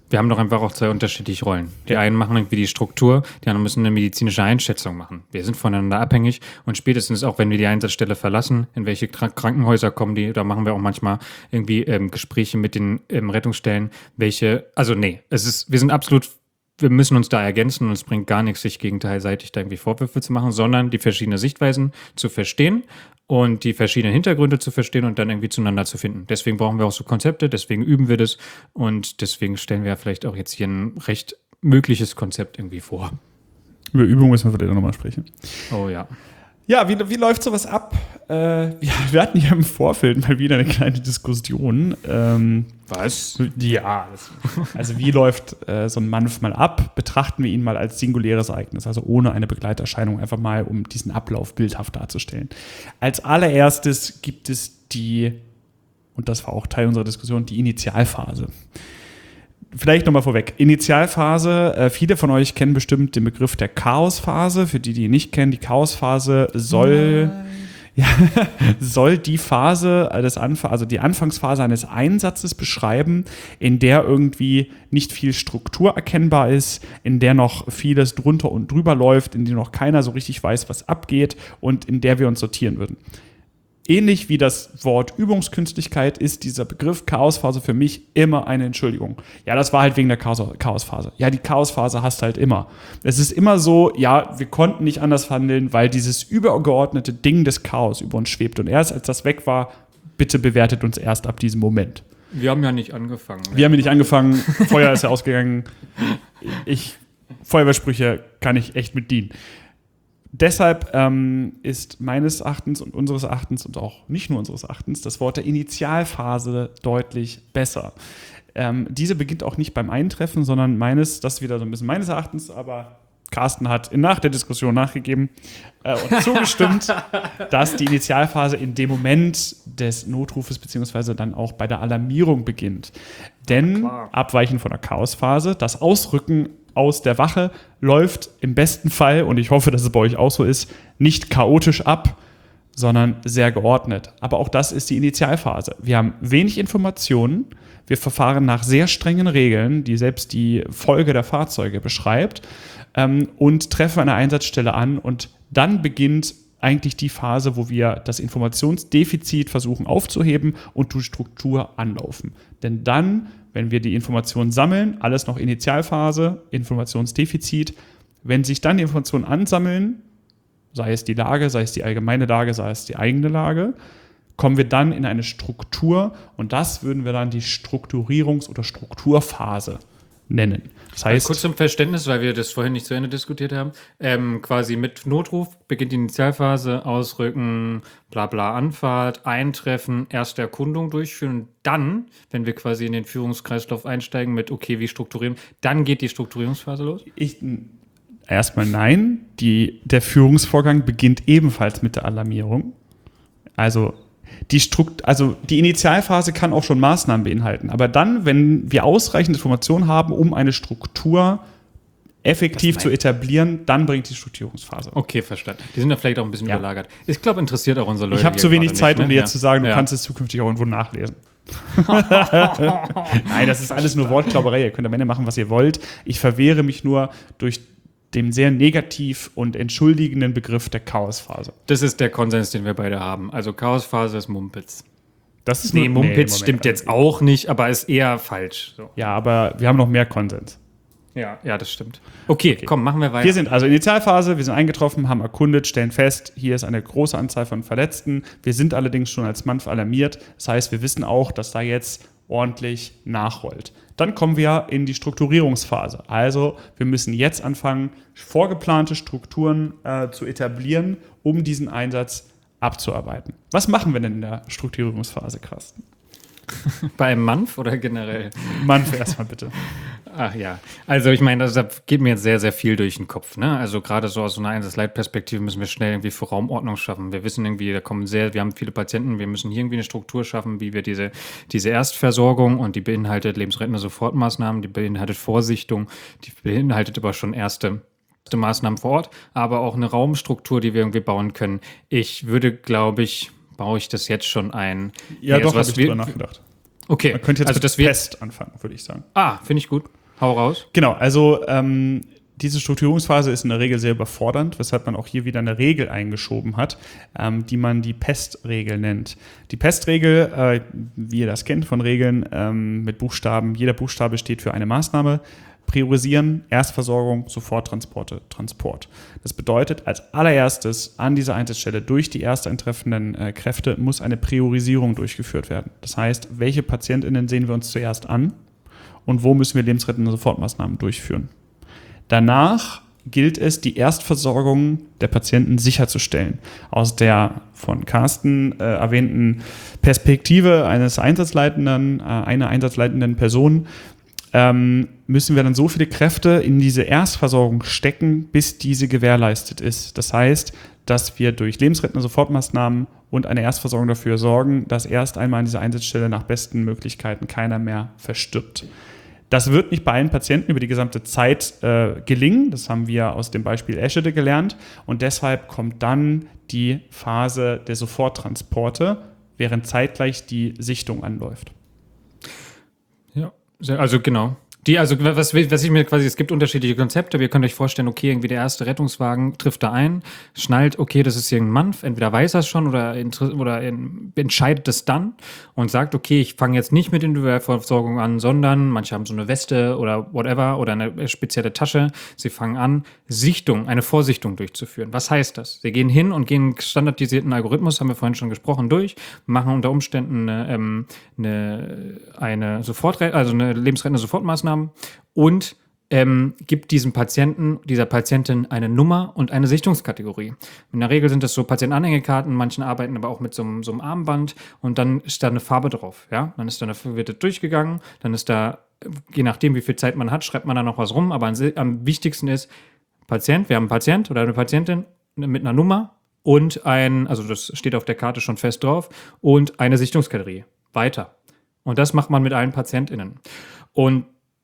Wir haben doch einfach auch zwei unterschiedliche Rollen. Die einen machen irgendwie die Struktur, die anderen müssen eine medizinische Einschätzung machen. Wir sind voneinander abhängig und spätestens auch, wenn wir die Einsatzstelle verlassen, in welche Krank- Krankenhäuser kommen die, da machen wir auch manchmal irgendwie ähm, Gespräche mit den ähm, Rettungsstellen, welche, also nee, es ist, wir sind absolut, wir müssen uns da ergänzen und es bringt gar nichts, sich gegenteilig da irgendwie Vorwürfe zu machen, sondern die verschiedenen Sichtweisen zu verstehen und die verschiedenen Hintergründe zu verstehen und dann irgendwie zueinander zu finden. Deswegen brauchen wir auch so Konzepte, deswegen üben wir das und deswegen stellen wir ja vielleicht auch jetzt hier ein recht mögliches Konzept irgendwie vor. Über Übung müssen wir vielleicht nochmal sprechen. Oh ja. Ja, wie, wie läuft sowas ab? Äh, wir, wir hatten ja im Vorfeld mal wieder eine kleine Diskussion. Ähm, Was? Ja, das, also wie läuft äh, so ein Manf mal ab? Betrachten wir ihn mal als singuläres Ereignis, also ohne eine Begleiterscheinung, einfach mal, um diesen Ablauf bildhaft darzustellen. Als allererstes gibt es die, und das war auch Teil unserer Diskussion, die Initialphase. Vielleicht nochmal vorweg. Initialphase, äh, viele von euch kennen bestimmt den Begriff der Chaosphase. Für die, die ihn nicht kennen, die Chaosphase soll, ja, soll die Phase des Anf- also die Anfangsphase eines Einsatzes beschreiben, in der irgendwie nicht viel Struktur erkennbar ist, in der noch vieles drunter und drüber läuft, in der noch keiner so richtig weiß, was abgeht und in der wir uns sortieren würden. Ähnlich wie das Wort Übungskünstlichkeit ist dieser Begriff Chaosphase für mich immer eine Entschuldigung. Ja, das war halt wegen der Chaos- Chaosphase. Ja, die Chaosphase hast du halt immer. Es ist immer so, ja, wir konnten nicht anders handeln, weil dieses übergeordnete Ding des Chaos über uns schwebt. Und erst als das weg war, bitte bewertet uns erst ab diesem Moment. Wir haben ja nicht angefangen. Wir haben ja nicht angefangen, Feuer ist ja ausgegangen. Ich, Feuerwehrsprüche kann ich echt mit dienen. Deshalb ähm, ist meines Erachtens und unseres Erachtens und auch nicht nur unseres Erachtens das Wort der Initialphase deutlich besser. Ähm, diese beginnt auch nicht beim Eintreffen, sondern meines, das ist wieder so ein bisschen meines Erachtens, aber Carsten hat nach der Diskussion nachgegeben äh, und zugestimmt, dass die Initialphase in dem Moment des Notrufes beziehungsweise dann auch bei der Alarmierung beginnt. Denn abweichend von der Chaosphase, das Ausrücken aus der Wache läuft im besten Fall, und ich hoffe, dass es bei euch auch so ist, nicht chaotisch ab, sondern sehr geordnet. Aber auch das ist die Initialphase. Wir haben wenig Informationen, wir verfahren nach sehr strengen Regeln, die selbst die Folge der Fahrzeuge beschreibt, ähm, und treffen an der Einsatzstelle an und dann beginnt eigentlich die Phase, wo wir das Informationsdefizit versuchen aufzuheben und die Struktur anlaufen. Denn dann, wenn wir die Informationen sammeln, alles noch Initialphase, Informationsdefizit, wenn sich dann die Informationen ansammeln, sei es die Lage, sei es die allgemeine Lage, sei es die eigene Lage, kommen wir dann in eine Struktur und das würden wir dann die Strukturierungs- oder Strukturphase nennen. Das heißt, also kurz zum Verständnis, weil wir das vorhin nicht zu Ende diskutiert haben, ähm, quasi mit Notruf beginnt die Initialphase, Ausrücken, bla bla Anfahrt, Eintreffen, erste Erkundung durchführen und dann, wenn wir quasi in den Führungskreislauf einsteigen mit okay, wie strukturieren, dann geht die Strukturierungsphase los? Ich, erstmal nein, die, der Führungsvorgang beginnt ebenfalls mit der Alarmierung. Also Die, Strukt- also die Initialphase kann auch schon Maßnahmen beinhalten. Aber dann, wenn wir ausreichend Informationen haben, um eine Struktur effektiv zu etablieren, dann bringt die Strukturierungsphase. Okay, verstanden. Die sind da vielleicht auch ein bisschen Ja. überlagert. Ich glaube, interessiert auch unsere Leute. Ich habe zu wenig Zeit, nicht, um ne? dir jetzt Ja. zu sagen, du Ja. kannst es zukünftig auch irgendwo nachlesen. Nein, das ist alles nur Wortklauberei. Ihr könnt am Ende machen, was ihr wollt. Ich verwehre mich nur durch dem sehr negativ und entschuldigenden Begriff der Chaosphase. Das ist der Konsens, den wir beide haben. Also Chaosphase ist Mumpitz. Das ist Nee, nur- Mumpitz Moment, stimmt jetzt also- auch nicht, aber ist eher falsch. So. Ja, aber wir haben noch mehr Konsens. Ja, ja, das stimmt. Okay, komm, machen wir weiter. Wir sind also Initialphase, wir sind eingetroffen, haben erkundet, stellen fest, hier ist eine große Anzahl von Verletzten. Wir sind allerdings schon als Manf alarmiert. Das heißt, wir wissen auch, dass da jetzt ordentlich nachrollt. Dann kommen wir in die Strukturierungsphase. Also wir müssen jetzt anfangen, vorgeplante Strukturen äh, zu etablieren, um diesen Einsatz abzuarbeiten. Was machen wir denn in der Strukturierungsphase, Carsten? Bei einem Manf oder generell? Manf erstmal bitte. Ach ja, also ich meine, da geht mir jetzt sehr, sehr viel durch den Kopf. Ne? Also gerade so aus so einer Einsatzleitperspektive müssen wir schnell irgendwie für Raumordnung schaffen. Wir wissen irgendwie, da kommen sehr, wir haben viele Patienten, wir müssen hier irgendwie eine Struktur schaffen, wie wir diese, diese Erstversorgung, und die beinhaltet lebensrettende Sofortmaßnahmen, die beinhaltet Vorsichtung, die beinhaltet aber schon erste Maßnahmen vor Ort, aber auch eine Raumstruktur, die wir irgendwie bauen können. Ich würde, glaube ich, baue ich das jetzt schon ein. Ja, Nee, doch, also habe was ich wir- drüber nachgedacht. Okay, Man könnte jetzt also mit das wird. Pest anfangen, würde ich sagen. Ah, finde ich gut. Hau raus. Genau, also ähm, diese Strukturierungsphase ist in der Regel sehr überfordernd, weshalb man auch hier wieder eine Regel eingeschoben hat, ähm, die man die Pestregel nennt. Die Pestregel, äh, wie ihr das kennt von Regeln ähm, mit Buchstaben, jeder Buchstabe steht für eine Maßnahme. Priorisieren, Erstversorgung, Soforttransporte, Transport. Das bedeutet, als allererstes an dieser Einsatzstelle durch die erst eintreffenden äh, Kräfte muss eine Priorisierung durchgeführt werden. Das heißt, welche PatientInnen sehen wir uns zuerst an und wo müssen wir lebensrettende Sofortmaßnahmen durchführen. Danach gilt es, die Erstversorgung der Patienten sicherzustellen. Aus der von Carsten äh, erwähnten Perspektive eines Einsatzleitenden, äh, einer einsatzleitenden Person, ähm, müssen wir dann so viele Kräfte in diese Erstversorgung stecken, bis diese gewährleistet ist. Das heißt, dass wir durch lebensrettende Sofortmaßnahmen und eine Erstversorgung dafür sorgen, dass erst einmal an dieser Einsatzstelle nach besten Möglichkeiten keiner mehr verstirbt. Das wird nicht bei allen Patienten über die gesamte Zeit äh, gelingen. Das haben wir aus dem Beispiel Eschede gelernt. Und deshalb kommt dann die Phase der Soforttransporte, während zeitgleich die Sichtung anläuft. Ja, also genau. Die, also was, was ich mir quasi, es gibt unterschiedliche Konzepte. Wir könnt euch vorstellen, okay, irgendwie der erste Rettungswagen trifft da ein, schnallt, okay, das ist hier ein Mann, entweder weiß er es schon oder, oder entscheidet es dann und sagt, okay, ich fange jetzt nicht mit Individualversorgung an, sondern manche haben so eine Weste oder whatever oder eine spezielle Tasche. Sie fangen an, Sichtung, eine Vorsichtung durchzuführen. Was heißt das? Sie gehen hin und gehen einen standardisierten Algorithmus, haben wir vorhin schon gesprochen, durch, machen unter Umständen eine, ähm, eine, eine Sofort, also eine lebensrettende Sofortmaßnahme und ähm, gibt diesem Patienten, dieser Patientin eine Nummer und eine Sichtungskategorie. In der Regel sind das so Patientenanhängekarten, manchen arbeiten aber auch mit so, einem- so einem Armband und dann ist da eine Farbe drauf. Ja? Dann ist da eine, wird das durchgegangen, dann ist da, je nachdem wie viel Zeit man hat, schreibt man da noch was rum, aber am, am wichtigsten ist Patient, wir haben einen Patient oder eine Patientin mit einer Nummer und ein, also das steht auf der Karte schon fest drauf, und eine Sichtungskategorie. Weiter. Und das macht man mit allen PatientInnen. Und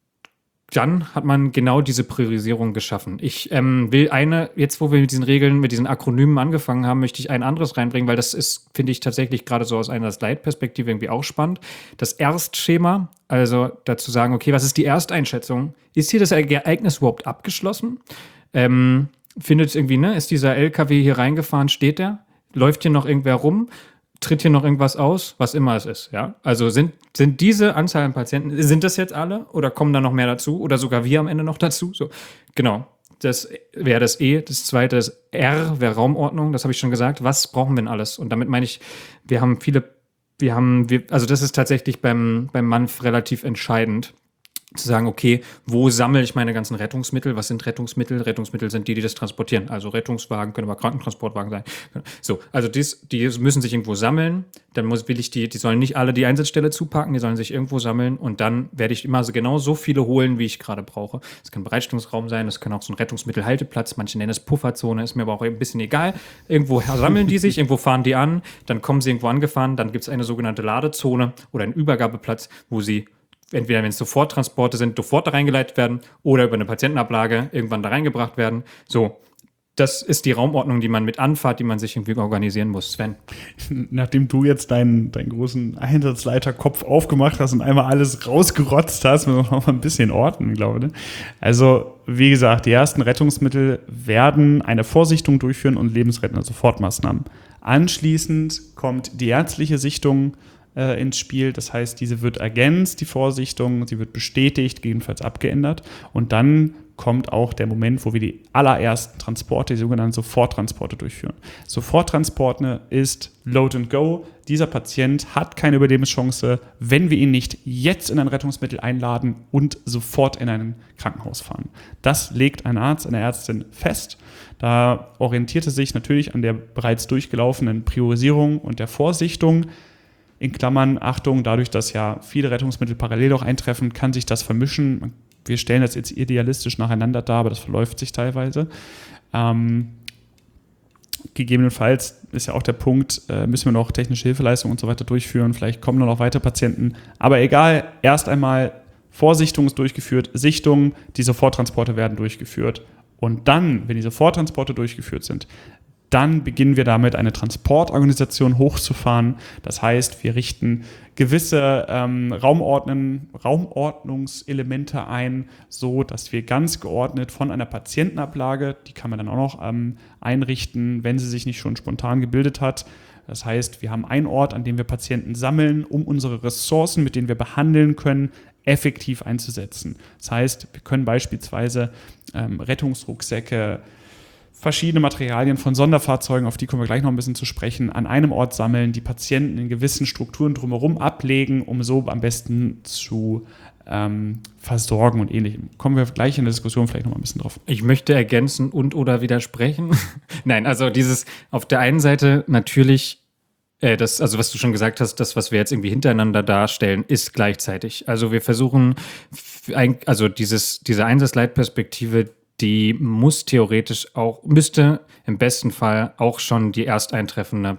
dann hat man genau diese Priorisierung geschaffen. Ich ähm, will eine, jetzt wo wir mit diesen Regeln, mit diesen Akronymen angefangen haben, möchte ich ein anderes reinbringen, weil das ist, finde ich, tatsächlich gerade so aus einer Slide-Perspektive irgendwie auch spannend. Das Erstschema, also dazu sagen, okay, was ist die Ersteinschätzung? Ist hier das Ereignis überhaupt abgeschlossen? Ähm, findet irgendwie, ne, ist dieser L K W hier reingefahren, steht der? Läuft hier noch irgendwer rum? Tritt hier noch irgendwas aus, was immer es ist, ja? Also sind, sind diese Anzahl an Patienten, sind das jetzt alle oder kommen da noch mehr dazu oder sogar wir am Ende noch dazu? So, genau, das wäre das E. Das zweite ist R, wäre Raumordnung, das habe ich schon gesagt. Was brauchen wir denn alles? Und damit meine ich, wir haben viele, wir haben, wir, also das ist tatsächlich beim, beim M A N F relativ entscheidend, zu sagen, okay, wo sammle ich meine ganzen Rettungsmittel? Was sind Rettungsmittel? Rettungsmittel sind die, die das transportieren. Also Rettungswagen können aber Krankentransportwagen sein. So, also dies, die müssen sich irgendwo sammeln. Dann muss, will ich die, die sollen nicht alle die Einsatzstelle zupacken, die sollen sich irgendwo sammeln und dann werde ich immer so genau so viele holen, wie ich gerade brauche. Das kann ein Bereitstellungsraum sein, das kann auch so ein Rettungsmittelhalteplatz, manche nennen es Pufferzone, ist mir aber auch ein bisschen egal. Irgendwo sammeln die sich, irgendwo fahren die an, dann kommen sie irgendwo angefahren, dann gibt es eine sogenannte Ladezone oder einen Übergabeplatz, wo sie entweder, wenn es Soforttransporte sind, sofort da reingeleitet werden oder über eine Patientenablage irgendwann da reingebracht werden. So, das ist die Raumordnung, die man mit anfahrt, die man sich irgendwie organisieren muss. Sven? Nachdem du jetzt deinen, deinen großen Einsatzleiterkopf aufgemacht hast und einmal alles rausgerotzt hast, müssen wir noch mal ein bisschen ordnen, glaube ich. Also, wie gesagt, die ersten Rettungsmittel werden eine Vorsichtung durchführen und lebensrettende Sofortmaßnahmen. Anschließend kommt die ärztliche Sichtung ins Spiel. Das heißt, diese wird ergänzt, die Vorsichtung, sie wird bestätigt, gegebenenfalls abgeändert. Und dann kommt auch der Moment, wo wir die allerersten Transporte, die sogenannten Soforttransporte durchführen. Soforttransporte ist Load and Go. Dieser Patient hat keine Überlebenschance, wenn wir ihn nicht jetzt in ein Rettungsmittel einladen und sofort in ein Krankenhaus fahren. Das legt ein Arzt, eine Ärztin fest. Da orientierte sich natürlich an der bereits durchgelaufenen Priorisierung und der Vorsichtung. In Klammern, Achtung, dadurch, dass ja viele Rettungsmittel parallel auch eintreffen, kann sich das vermischen. Wir stellen das jetzt idealistisch nacheinander dar, aber das verläuft sich teilweise. Ähm, gegebenenfalls ist ja auch der Punkt, äh, müssen wir noch technische Hilfeleistungen und so weiter durchführen. Vielleicht kommen noch weitere Patienten. Aber egal, erst einmal Vorsichtung ist durchgeführt, Sichtung, die Soforttransporte werden durchgeführt. Und dann, wenn die Soforttransporte durchgeführt sind, Dann beginnen wir damit, eine Transportorganisation hochzufahren. Das heißt, wir richten gewisse ähm, Raumordnen, Raumordnungselemente ein, so dass wir ganz geordnet von einer Patientenablage, die kann man dann auch noch ähm, einrichten, wenn sie sich nicht schon spontan gebildet hat. Das heißt, wir haben einen Ort, an dem wir Patienten sammeln, um unsere Ressourcen, mit denen wir behandeln können, effektiv einzusetzen. Das heißt, wir können beispielsweise ähm, Rettungsrucksäcke, verschiedene Materialien von Sonderfahrzeugen, auf die kommen wir gleich noch ein bisschen zu sprechen, an einem Ort sammeln, die Patienten in gewissen Strukturen drumherum ablegen, um so am besten zu ähm, versorgen und ähnlichem. Kommen wir gleich in der Diskussion vielleicht noch mal ein bisschen drauf. Ich möchte ergänzen und oder widersprechen. Nein, also dieses auf der einen Seite natürlich, äh, das, also was du schon gesagt hast, das, was wir jetzt irgendwie hintereinander darstellen, ist gleichzeitig. Also wir versuchen, also dieses, diese Einsatzleitperspektive, die muss theoretisch auch, müsste im besten Fall auch schon die ersteintreffende,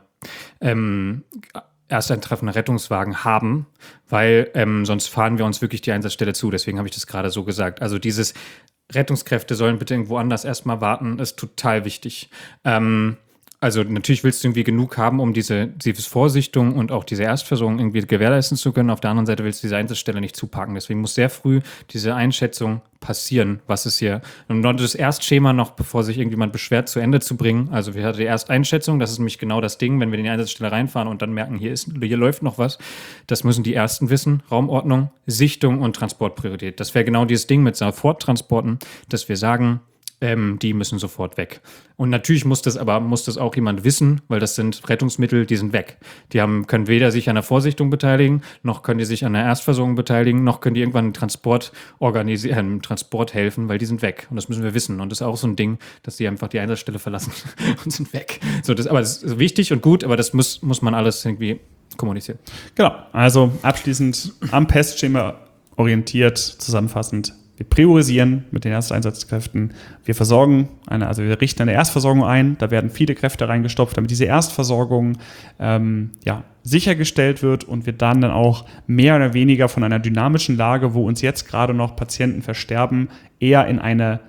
ähm, ersteintreffende Rettungswagen haben, weil ähm, sonst fahren wir uns wirklich die Einsatzstelle zu. Deswegen habe ich das gerade so gesagt. Also dieses Rettungskräfte sollen bitte irgendwo anders erstmal warten, ist total wichtig. Ähm, Also natürlich willst du irgendwie genug haben, um diese, diese Vorsichtung und auch diese Erstversorgung irgendwie gewährleisten zu können. Auf der anderen Seite willst du diese Einsatzstelle nicht zupacken. Deswegen muss sehr früh diese Einschätzung passieren, was ist hier. Und das Erstschema noch, bevor sich irgendjemand beschwert, zu Ende zu bringen. Also wir hatten die Ersteinschätzung, das ist nämlich genau das Ding, wenn wir in die Einsatzstelle reinfahren und dann merken, hier, ist, hier läuft noch was. Das müssen die Ersten wissen. Raumordnung, Sichtung und Transportpriorität. Das wäre genau dieses Ding mit Soforttransporten, dass wir sagen, Ähm, die müssen sofort weg. Und natürlich muss das aber muss das auch jemand wissen, weil das sind Rettungsmittel, die sind weg. Die haben, können weder sich an der Vorsichtung beteiligen, noch können die sich an der Erstversorgung beteiligen, noch können die irgendwann einen Transport organisieren, Transport helfen, weil die sind weg. Und das müssen wir wissen. Und das ist auch so ein Ding, dass die einfach die Einsatzstelle verlassen und sind weg. So, das, aber das ist wichtig und gut, aber das muss, muss man alles irgendwie kommunizieren. Genau, also abschließend am Pestschema orientiert, zusammenfassend. Wir priorisieren mit den Ersteinsatzkräften. Wir versorgen, eine, also wir richten eine Erstversorgung ein. Da werden viele Kräfte reingestopft, damit diese Erstversorgung ähm, ja, sichergestellt wird und wir dann dann auch mehr oder weniger von einer dynamischen Lage, wo uns jetzt gerade noch Patienten versterben, eher in eine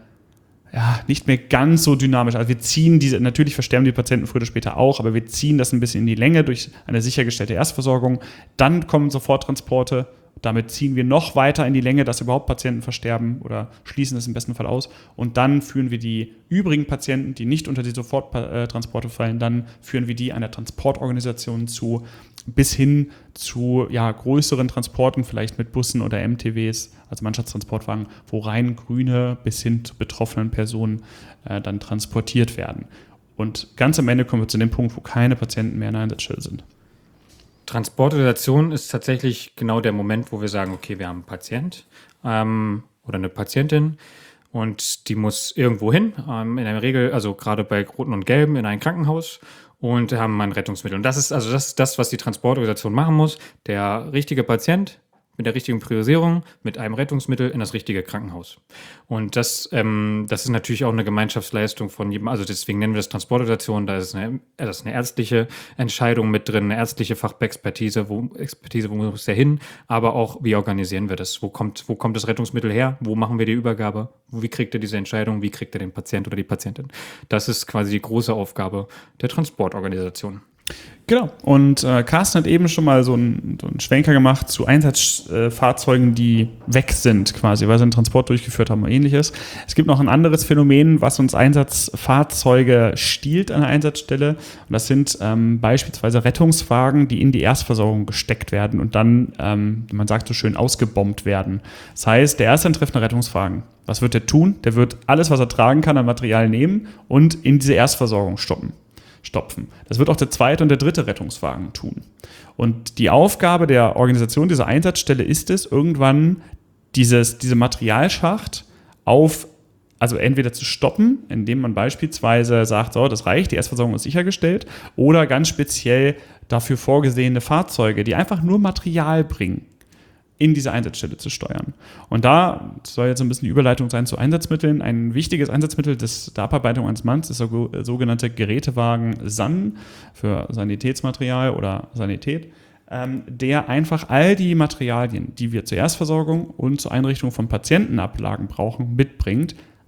ja, nicht mehr ganz so dynamisch. Also wir ziehen diese, natürlich versterben die Patienten früher oder später auch, aber wir ziehen das ein bisschen in die Länge durch eine sichergestellte Erstversorgung. Dann kommen Soforttransporte. Damit ziehen wir noch weiter in die Länge, dass überhaupt Patienten versterben oder schließen es im besten Fall aus. Und dann führen wir die übrigen Patienten, die nicht unter die Soforttransporte fallen, dann führen wir die einer Transportorganisation zu, bis hin zu ja, größeren Transporten, vielleicht mit Bussen oder M T Ws, also Mannschaftstransportwagen, wo rein grüne bis hin zu betroffenen Personen äh, dann transportiert werden. Und ganz am Ende kommen wir zu dem Punkt, wo keine Patienten mehr in der Einsatzstelle sind. Transportorganisation ist tatsächlich genau der Moment, wo wir sagen, okay, wir haben einen Patient ähm, oder eine Patientin und die muss irgendwo hin, ähm, in der Regel, also gerade bei Roten und Gelben, in ein Krankenhaus und haben ein Rettungsmittel. Und das ist also das, ist das, was die Transportorganisation machen muss. Der richtige Patient mit der richtigen Priorisierung, mit einem Rettungsmittel in das richtige Krankenhaus. Und das, ähm, das ist natürlich auch eine Gemeinschaftsleistung von jedem, also deswegen nennen wir das Transportorganisation, da ist eine, das ist eine ärztliche Entscheidung mit drin, eine ärztliche Fachexpertise, wo, Expertise, wo muss der hin, aber auch, wie organisieren wir das? Wo kommt, wo kommt das Rettungsmittel her? Wo machen wir die Übergabe? Wie kriegt er diese Entscheidung? Wie kriegt er den Patient oder die Patientin? Das ist quasi die große Aufgabe der Transportorganisation. Genau. Und äh, Carsten hat eben schon mal so einen, so einen Schwenker gemacht zu Einsatzfahrzeugen, die weg sind quasi, weil sie einen Transport durchgeführt haben oder ähnliches. Es gibt noch ein anderes Phänomen, was uns Einsatzfahrzeuge stiehlt an der Einsatzstelle. Und das sind ähm, beispielsweise Rettungswagen, die in die Erstversorgung gesteckt werden und dann, ähm, man sagt so schön, ausgebombt werden. Das heißt, der ersteintreffende Rettungswagen, was wird der tun? Der wird alles, was er tragen kann, an Material nehmen und in diese Erstversorgung stoppen. stopfen. Das wird auch der zweite und der dritte Rettungswagen tun. Und die Aufgabe der Organisation dieser Einsatzstelle ist es, irgendwann dieses, diese Materialschacht auf, also entweder zu stoppen, indem man beispielsweise sagt, so, das reicht, die Erstversorgung ist sichergestellt, oder ganz speziell dafür vorgesehene Fahrzeuge, die einfach nur Material bringen, in diese Einsatzstelle zu steuern. Und da soll jetzt ein bisschen die Überleitung sein zu Einsatzmitteln. Ein wichtiges Einsatzmittel des, der Abarbeitung eines Manns ist der sogenannte Gerätewagen S A N für Sanitätsmaterial oder Sanität, ähm, der einfach all die Materialien, die wir zur Erstversorgung und zur Einrichtung von Patientenablagen brauchen, mitbringt,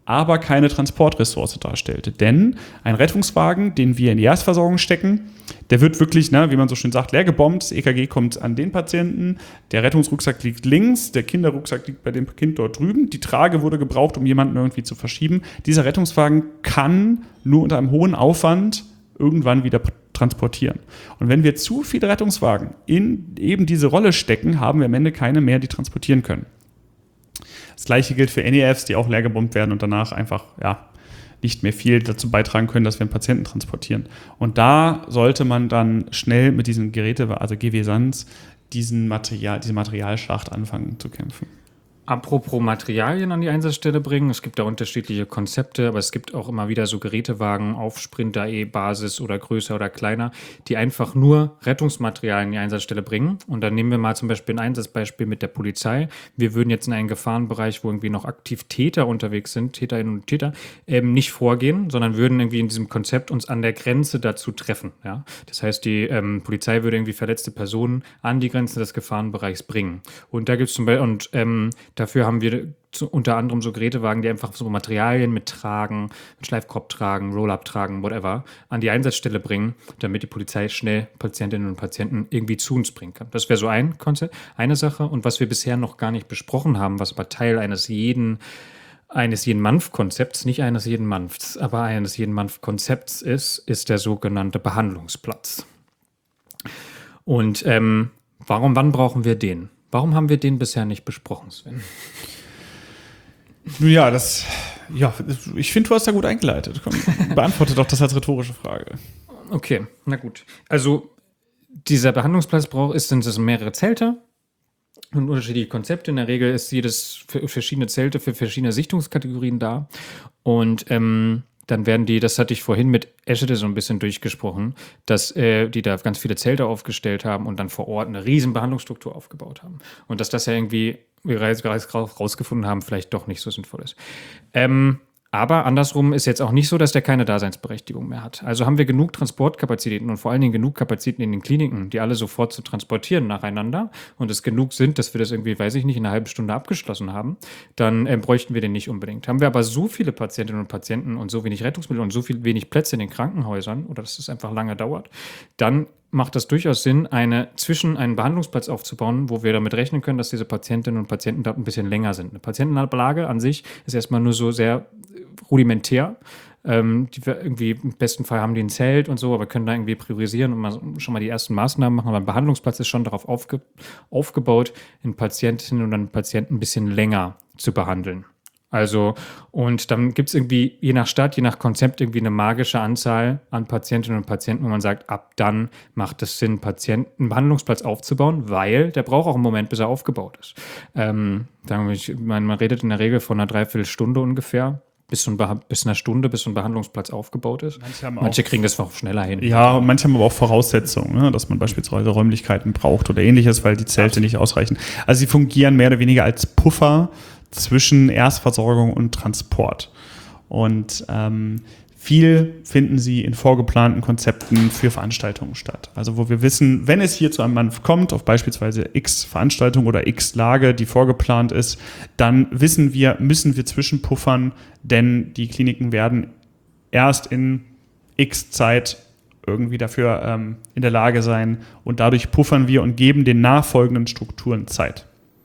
aber keine Transportressource darstellte. Denn ein Rettungswagen, den wir in die Erstversorgung stecken, der wird wirklich, ne, wie man so schön sagt, leer gebombt. Das E K G kommt an den Patienten, der Rettungsrucksack liegt links, der Kinderrucksack liegt bei dem Kind dort drüben. Die Trage wurde gebraucht, um jemanden irgendwie zu verschieben. Dieser Rettungswagen kann nur unter einem hohen Aufwand irgendwann wieder transportieren. Und wenn wir zu viele Rettungswagen in eben diese Rolle stecken, haben wir am Ende keine mehr, die transportieren können. Das Gleiche gilt für N E Fs, die auch leer gebombt werden und danach einfach, ja, nicht mehr viel dazu beitragen können, dass wir einen Patienten transportieren. Und da sollte man dann schnell mit diesen Geräten, also G W SANS, diesen Material, diese Materialschlacht anfangen zu kämpfen. Apropos Materialien an die Einsatzstelle bringen, es gibt da unterschiedliche Konzepte, aber es gibt auch immer wieder so Gerätewagen auf Sprinter-E-Basis oder größer oder kleiner, die einfach nur Rettungsmaterialien in die Einsatzstelle bringen. Und dann nehmen wir mal zum Beispiel ein Einsatzbeispiel mit der Polizei. Wir würden jetzt in einen Gefahrenbereich, wo irgendwie noch aktiv Täter unterwegs sind, Täterinnen und Täter, eben nicht vorgehen, sondern würden irgendwie in diesem Konzept uns an der Grenze dazu treffen. Ja? Das heißt, die ähm, Polizei würde irgendwie verletzte Personen an die Grenze des Gefahrenbereichs bringen. Und da gibt es zum Beispiel, und ähm, dafür haben wir zu, unter anderem so Gerätewagen, die einfach so Materialien mit Tragen, mit Schleifkorb tragen, Roll-Up tragen, whatever, an die Einsatzstelle bringen, damit die Polizei schnell Patientinnen und Patienten irgendwie zu uns bringen kann. Das wäre so ein Konzept, eine Sache. Und was wir bisher noch gar nicht besprochen haben, was aber Teil eines jeden eines jeden M A N F-Konzepts, nicht eines jeden M A N Fs, aber eines jeden M A N F-Konzepts ist, ist der sogenannte Behandlungsplatz. Und ähm, warum, wann brauchen wir den? Warum haben wir den bisher nicht besprochen, Sven? Nun ja, das, ja, ich finde, du hast da gut eingeleitet. Komm, beantworte doch das als rhetorische Frage. Okay, na gut. Also dieser Behandlungsplatz braucht, ist, sind es mehrere Zelte und unterschiedliche Konzepte. In der Regel ist jedes für verschiedene Zelte für verschiedene Sichtungskategorien da. Und ähm, dann werden die, das hatte ich vorhin mit Eschede so ein bisschen durchgesprochen, dass äh, die da ganz viele Zelte aufgestellt haben und dann vor Ort eine riesen Behandlungsstruktur aufgebaut haben. Und dass das ja irgendwie, wie wir gerade rausgefunden haben, vielleicht doch nicht so sinnvoll ist. Ähm, aber andersrum ist jetzt auch nicht so, dass der keine Daseinsberechtigung mehr hat. Also haben wir genug Transportkapazitäten und vor allen Dingen genug Kapazitäten in den Kliniken, die alle sofort zu transportieren nacheinander und es genug sind, dass wir das irgendwie, weiß ich nicht, in einer halben Stunde abgeschlossen haben, dann äh, bräuchten wir den nicht unbedingt. Haben wir aber so viele Patientinnen und Patienten und so wenig Rettungsmittel und so viel wenig Plätze in den Krankenhäusern oder dass es einfach lange dauert, dann macht das durchaus Sinn, eine, zwischen einen Behandlungsplatz aufzubauen, wo wir damit rechnen können, dass diese Patientinnen und Patienten dort ein bisschen länger sind. Eine Patientenablage an sich ist erstmal nur so sehr rudimentär. Ähm, die wir irgendwie im besten Fall haben die ein Zelt und so, aber können da irgendwie priorisieren und mal, schon mal die ersten Maßnahmen machen. Aber ein Behandlungsplatz ist schon darauf aufge, aufgebaut, den Patientinnen und dann Patienten ein bisschen länger zu behandeln. Also, und dann gibt es irgendwie, je nach Stadt, je nach Konzept, irgendwie eine magische Anzahl an Patientinnen und Patienten, wo man sagt, ab dann macht es Sinn, Patienten, einen Behandlungsplatz aufzubauen, weil der braucht auch einen Moment, bis er aufgebaut ist. Ähm, sagen wir, ich meine, man redet in der Regel von einer Dreiviertelstunde ungefähr, bis, so ein bis einer Stunde, bis so ein Behandlungsplatz aufgebaut ist. Manche, manche auch, kriegen das auch schneller hin. Ja, und manche haben aber auch Voraussetzungen, ne, dass man beispielsweise Räumlichkeiten braucht oder ähnliches, weil die Zelte Absolut. nicht ausreichen. Also sie fungieren mehr oder weniger als Puffer zwischen Erstversorgung und Transport. Und ähm, viel finden sie in vorgeplanten Konzepten für Veranstaltungen statt. Also wo wir wissen, wenn es hier zu einem M A N F kommt, auf beispielsweise X Veranstaltung oder X Lage, die vorgeplant ist, dann wissen wir, müssen wir zwischenpuffern, denn die Kliniken werden erst in X Zeit irgendwie dafür ähm, in der Lage sein und dadurch puffern wir und geben den nachfolgenden Strukturen Zeit.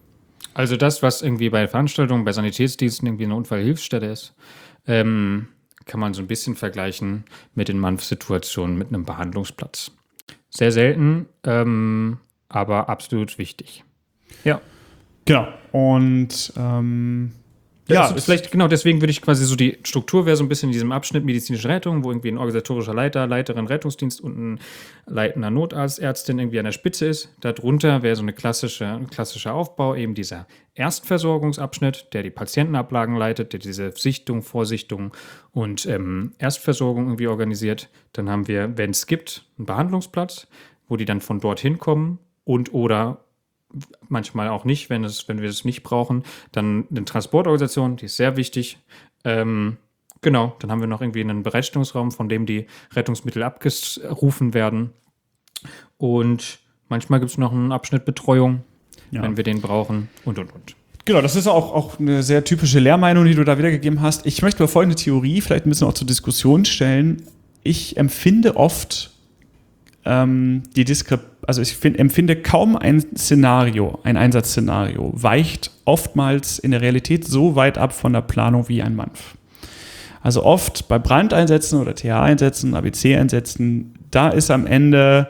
Also das, was irgendwie bei Veranstaltungen, bei Sanitätsdiensten irgendwie eine Unfallhilfsstelle ist, ähm, kann man so ein bisschen vergleichen mit den M A N F-Situationen mit einem Behandlungsplatz. Sehr selten, ähm, aber absolut wichtig. Ja. Genau. Und ähm, ja, ja, also vielleicht genau deswegen würde ich quasi so, die Struktur wäre so ein bisschen in diesem Abschnitt medizinische Rettung, wo irgendwie ein organisatorischer Leiter, Leiterin Rettungsdienst und ein leitender Notarzt, Ärztin irgendwie an der Spitze ist. Darunter wäre so eine klassische, ein klassischer Aufbau, eben dieser Erstversorgungsabschnitt, der die Patientenablagen leitet, der diese Sichtung, Vorsichtung und ähm, Erstversorgung irgendwie organisiert. Dann haben wir, wenn es gibt, einen Behandlungsplatz, wo die dann von dort hinkommen und oder manchmal auch nicht, wenn, es, wenn wir es nicht brauchen. Dann eine Transportorganisation, die ist sehr wichtig. Ähm, genau, dann haben wir noch irgendwie einen Bereitstellungsraum, von dem die Rettungsmittel abgerufen werden. Und manchmal gibt es noch einen Abschnitt Betreuung, ja. wenn wir den brauchen und, und, und. Genau, das ist auch, auch eine sehr typische Lehrmeinung, die du da wiedergegeben hast. Ich möchte mal folgende Theorie vielleicht ein bisschen auch zur Diskussion stellen. Ich empfinde oft ähm, die Diskrepanz, also ich find, empfinde kaum ein Szenario, ein Einsatzszenario, weicht oftmals in der Realität so weit ab von der Planung wie ein M A N F. Also oft bei Brandeinsätzen oder T H-Einsätzen, A B C-Einsätzen, da ist am Ende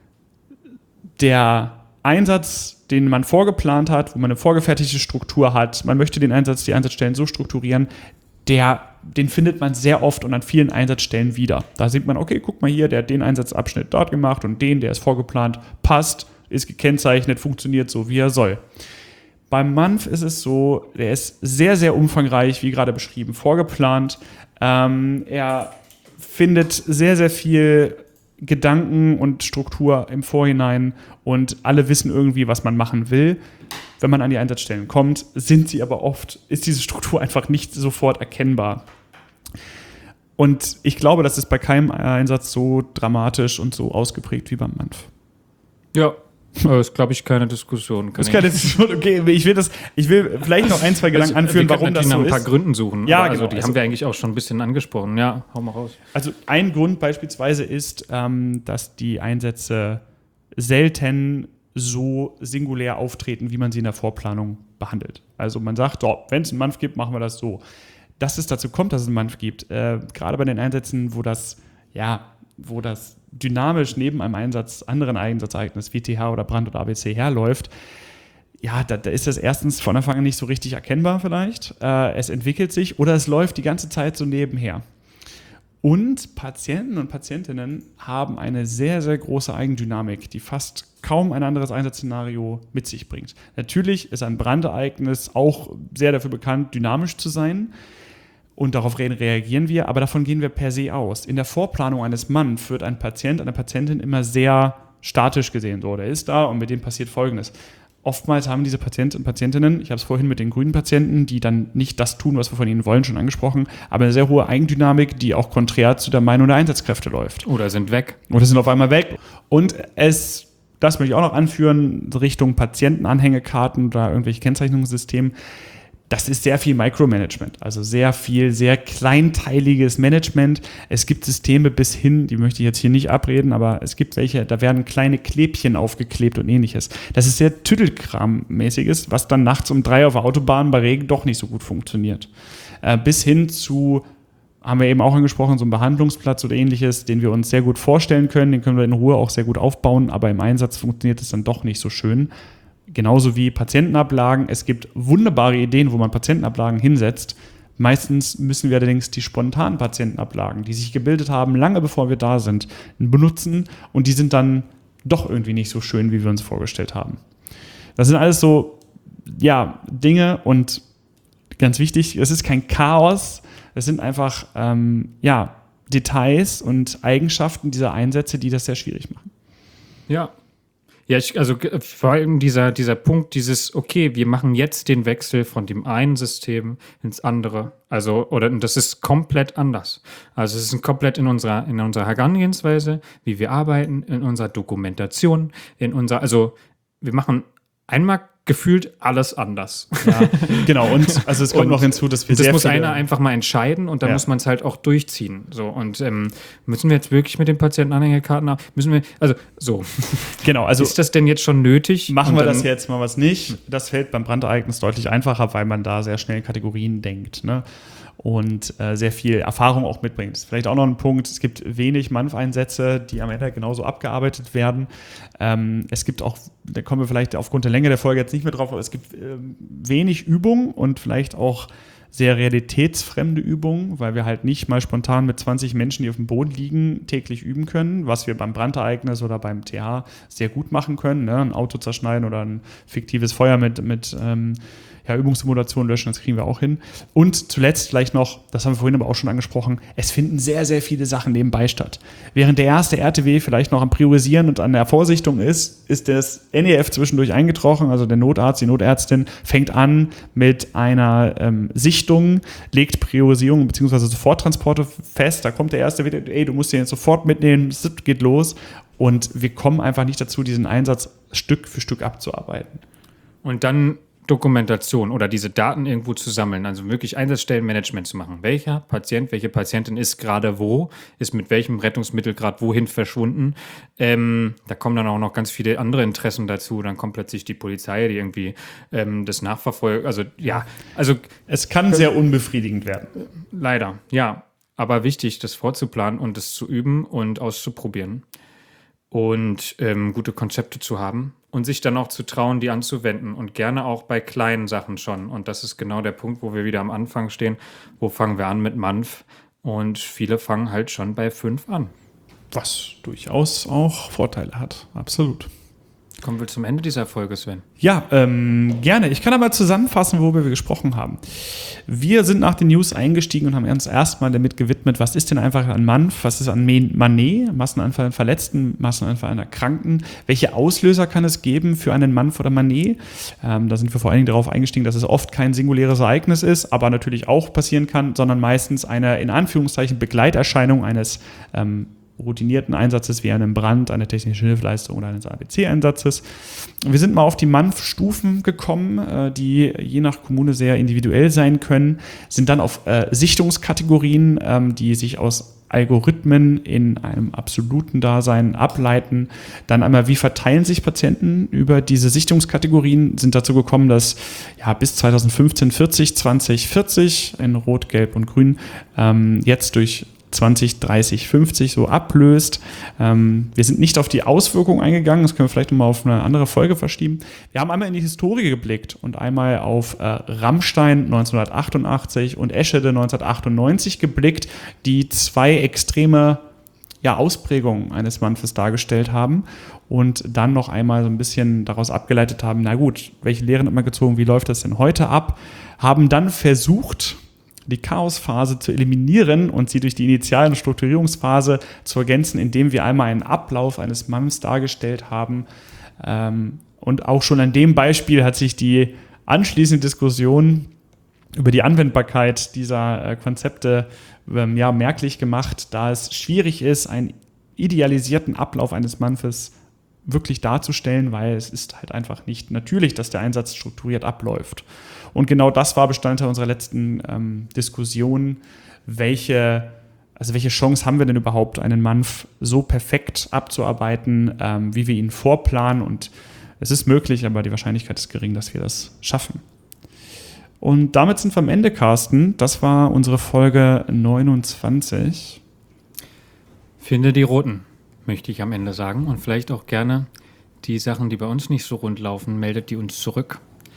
der Einsatz, den man vorgeplant hat, wo man eine vorgefertigte Struktur hat, man möchte den Einsatz, die Einsatzstellen so strukturieren, der, den findet man sehr oft und an vielen Einsatzstellen wieder. Da sieht man, okay, guck mal hier, der hat den Einsatzabschnitt dort gemacht und den, der ist vorgeplant, passt, ist gekennzeichnet, funktioniert so, wie er soll. Beim M A N F ist es so, der ist sehr, sehr umfangreich, wie gerade beschrieben, vorgeplant. Ähm, er findet sehr, sehr viel Gedanken und Struktur im Vorhinein und alle wissen irgendwie, was man machen will. Wenn man an die Einsatzstellen kommt, sind sie aber oft, ist diese Struktur einfach nicht sofort erkennbar. Und ich glaube, das ist bei keinem Einsatz so dramatisch und so ausgeprägt wie beim M A N F. Ja, das ist, glaube ich, keine Diskussion. Das ist keine Diskussion, okay. Ich will, das, ich will vielleicht noch ein, zwei Gedanken also, anführen, warum das so ist. Wir können nach ein paar Gründen suchen. Ja, also genau. die also, haben wir eigentlich auch schon ein bisschen angesprochen. Ja, hau mal raus. Also ein Grund beispielsweise ist, ähm, dass die Einsätze selten so singulär auftreten, wie man sie in der Vorplanung behandelt. Also man sagt, oh, wenn es einen M A N F gibt, machen wir das so. Dass es dazu kommt, dass es einen M A N F gibt, äh, gerade bei den Einsätzen, wo das, ja, wo das dynamisch neben einem Einsatz, anderen Einsatzereignis wie T H oder Brand oder A B C herläuft, ja, da, da ist das erstens von Anfang an nicht so richtig erkennbar vielleicht. Äh, es entwickelt sich oder es läuft die ganze Zeit so nebenher. Und Patienten und Patientinnen haben eine sehr, sehr große Eigendynamik, die fast kaum ein anderes Einsatzszenario mit sich bringt. Natürlich ist ein Brandereignis auch sehr dafür bekannt, dynamisch zu sein. Und darauf reagieren wir, aber davon gehen wir per se aus. In der Vorplanung eines M A N F wird ein Patient, eine Patientin immer sehr statisch gesehen. So, der ist da und mit dem passiert Folgendes. Oftmals haben diese Patienten und Patientinnen, ich habe es vorhin mit den grünen Patienten, die dann nicht das tun, was wir von ihnen wollen, schon angesprochen, aber eine sehr hohe Eigendynamik, die auch konträr zu der Meinung der Einsatzkräfte läuft. Oder sind weg. Oder sind auf einmal weg. Und es, das möchte ich auch noch anführen, Richtung Patientenanhängekarten oder irgendwelche Kennzeichnungssysteme. Das ist sehr viel Micromanagement, also sehr viel, sehr kleinteiliges Management. Es gibt Systeme bis hin, die möchte ich jetzt hier nicht abreden, aber es gibt welche, da werden kleine Klebchen aufgeklebt und ähnliches. Das ist sehr Tüdelkram-mäßiges, was dann nachts um drei auf der Autobahn bei Regen doch nicht so gut funktioniert. Äh, bis hin zu, haben wir eben auch angesprochen, so einen Behandlungsplatz oder ähnliches, den wir uns sehr gut vorstellen können, den können wir in Ruhe auch sehr gut aufbauen, aber im Einsatz funktioniert es dann doch nicht so schön. Genauso wie Patientenablagen. Es gibt wunderbare Ideen, wo man Patientenablagen hinsetzt. Meistens müssen wir allerdings die spontanen Patientenablagen, die sich gebildet haben, lange bevor wir da sind, benutzen. Und die sind dann doch irgendwie nicht so schön, wie wir uns vorgestellt haben. Das sind alles so, ja, Dinge und ganz wichtig, es ist kein Chaos. Es sind einfach, ähm, ja, Details und Eigenschaften dieser Einsätze, die das sehr schwierig machen. Ja. Ja, ich, also vor allem dieser, dieser Punkt, dieses, okay, wir machen jetzt den Wechsel von dem einen System ins andere. Also, oder das ist komplett anders. Also es ist komplett in unserer, in unserer Herangehensweise, wie wir arbeiten, in unserer Dokumentation, in unserer, also wir machen einmal gefühlt alles anders. Ja, genau, und also es kommt und noch hinzu, dass wir das sehr muss viele, einer einfach mal entscheiden und dann Ja. muss man es halt auch durchziehen. So, und ähm, müssen wir jetzt wirklich mit den Patientenanhängerkarten haben? Müssen wir, also so. Genau, also Ist das denn jetzt schon nötig? machen Und wir dann, das jetzt mal was nicht. Das fällt beim Brandereignis deutlich einfacher, weil man da sehr schnell in Kategorien denkt, ne? Und äh, sehr viel Erfahrung auch mitbringt. Das ist vielleicht auch noch ein Punkt, es gibt wenig M A N F-Einsätze, die am Ende genauso abgearbeitet werden. Ähm, es gibt auch, da kommen wir vielleicht aufgrund der Länge der Folge jetzt nicht mehr drauf, aber es gibt ähm, wenig Übung und vielleicht auch sehr realitätsfremde Übungen, weil wir halt nicht mal spontan mit zwanzig Menschen, die auf dem Boden liegen, täglich üben können, was wir beim Brandereignis oder beim T H sehr gut machen können, ne? Ein Auto zerschneiden oder ein fiktives Feuer mit, mit ähm, ja, Übungssimulation löschen, das kriegen wir auch hin. Und zuletzt vielleicht noch, das haben wir vorhin aber auch schon angesprochen, es finden sehr, sehr viele Sachen nebenbei statt. Während der erste R T W vielleicht noch am Priorisieren und an der Vorsichtung ist, ist das N E F zwischendurch eingetroffen, also der Notarzt, die Notärztin fängt an mit einer ähm, Sichtung, legt Priorisierung bzw. Soforttransporte fest, da kommt der erste wieder, ey, du musst den jetzt sofort mitnehmen, es geht los und wir kommen einfach nicht dazu, diesen Einsatz Stück für Stück abzuarbeiten. und dann Dokumentation oder diese Daten irgendwo zu sammeln, also wirklich Einsatzstellenmanagement zu machen. Welcher Patient, welche Patientin ist gerade wo, ist mit welchem Rettungsmittel gerade wohin verschwunden. Ähm, da kommen dann auch noch ganz viele andere Interessen dazu. Dann kommt plötzlich die Polizei, die irgendwie ähm, das nachverfolgt. Also ja, also es kann sehr unbefriedigend werden. Leider, ja. Aber wichtig, das vorzuplanen und das zu üben und auszuprobieren und ähm, gute Konzepte zu haben. Und sich dann auch zu trauen, die anzuwenden und gerne auch bei kleinen Sachen schon. Und das ist genau der Punkt, wo wir wieder am Anfang stehen. Wo fangen wir an mit M A N F? Und viele fangen halt schon bei fünf an. Was durchaus auch Vorteile hat, absolut. Kommen wir zum Ende dieser Folge, Sven. Ja, ähm, gerne. Ich kann aber zusammenfassen, worüber wir gesprochen haben. Wir sind nach den News eingestiegen und haben uns erstmal damit gewidmet, was ist denn einfach an M A N F, was ist an Manet, Massenanfall an Verletzten, Massenanfall an Erkrankten, welche Auslöser kann es geben für einen M A N F oder Manet? Ähm, da sind wir vor allen Dingen darauf eingestiegen, dass es oft kein singuläres Ereignis ist, aber natürlich auch passieren kann, sondern meistens eine, in Anführungszeichen, Begleiterscheinung eines ähm, routinierten Einsatzes wie einem Brand, einer technischen Hilfeleistung oder eines A B C-Einsatzes. Wir sind mal auf die M A N F-Stufen gekommen, die je nach Kommune sehr individuell sein können, sind dann auf äh, Sichtungskategorien, ähm, die sich aus Algorithmen in einem absoluten Dasein ableiten. Dann einmal, wie verteilen sich Patienten über diese Sichtungskategorien, sind dazu gekommen, dass ja, bis zwanzig fünfzehn vierzig, zwanzig vierzig in Rot, Gelb und Grün ähm, jetzt durch zwanzig, dreißig, fünfzig so ablöst. Ähm, wir sind nicht auf die Auswirkungen eingegangen, das können wir vielleicht nochmal auf eine andere Folge verschieben. Wir haben einmal in die Historie geblickt und einmal auf äh, Rammstein neunzehnhundertachtundachtzig und Eschede neunzehnhundertachtundneunzig geblickt, die zwei extreme ja, Ausprägungen eines M A N Fs dargestellt haben und dann noch einmal so ein bisschen daraus abgeleitet haben, na gut, welche Lehren hat man gezogen, wie läuft das denn heute ab? Haben dann versucht, die Chaosphase zu eliminieren und sie durch die Initial- und Strukturierungsphase zu ergänzen, indem wir einmal einen Ablauf eines M A N Fs dargestellt haben. Und auch schon an dem Beispiel hat sich die anschließende Diskussion über die Anwendbarkeit dieser Konzepte ja, merklich gemacht, da es schwierig ist, einen idealisierten Ablauf eines M A N Fs wirklich darzustellen, weil es ist halt einfach nicht natürlich, dass der Einsatz strukturiert abläuft. Und genau das war Bestandteil unserer letzten ähm, Diskussion. Welche, also welche Chance haben wir denn überhaupt, einen M A N F so perfekt abzuarbeiten, ähm, wie wir ihn vorplanen? Und es ist möglich, aber die Wahrscheinlichkeit ist gering, dass wir das schaffen. Und damit sind wir am Ende, Carsten. Das war unsere Folge neunundzwanzig. Finde die Roten, möchte ich am Ende sagen. Und vielleicht auch gerne die Sachen, die bei uns nicht so rund laufen, meldet die uns zurück.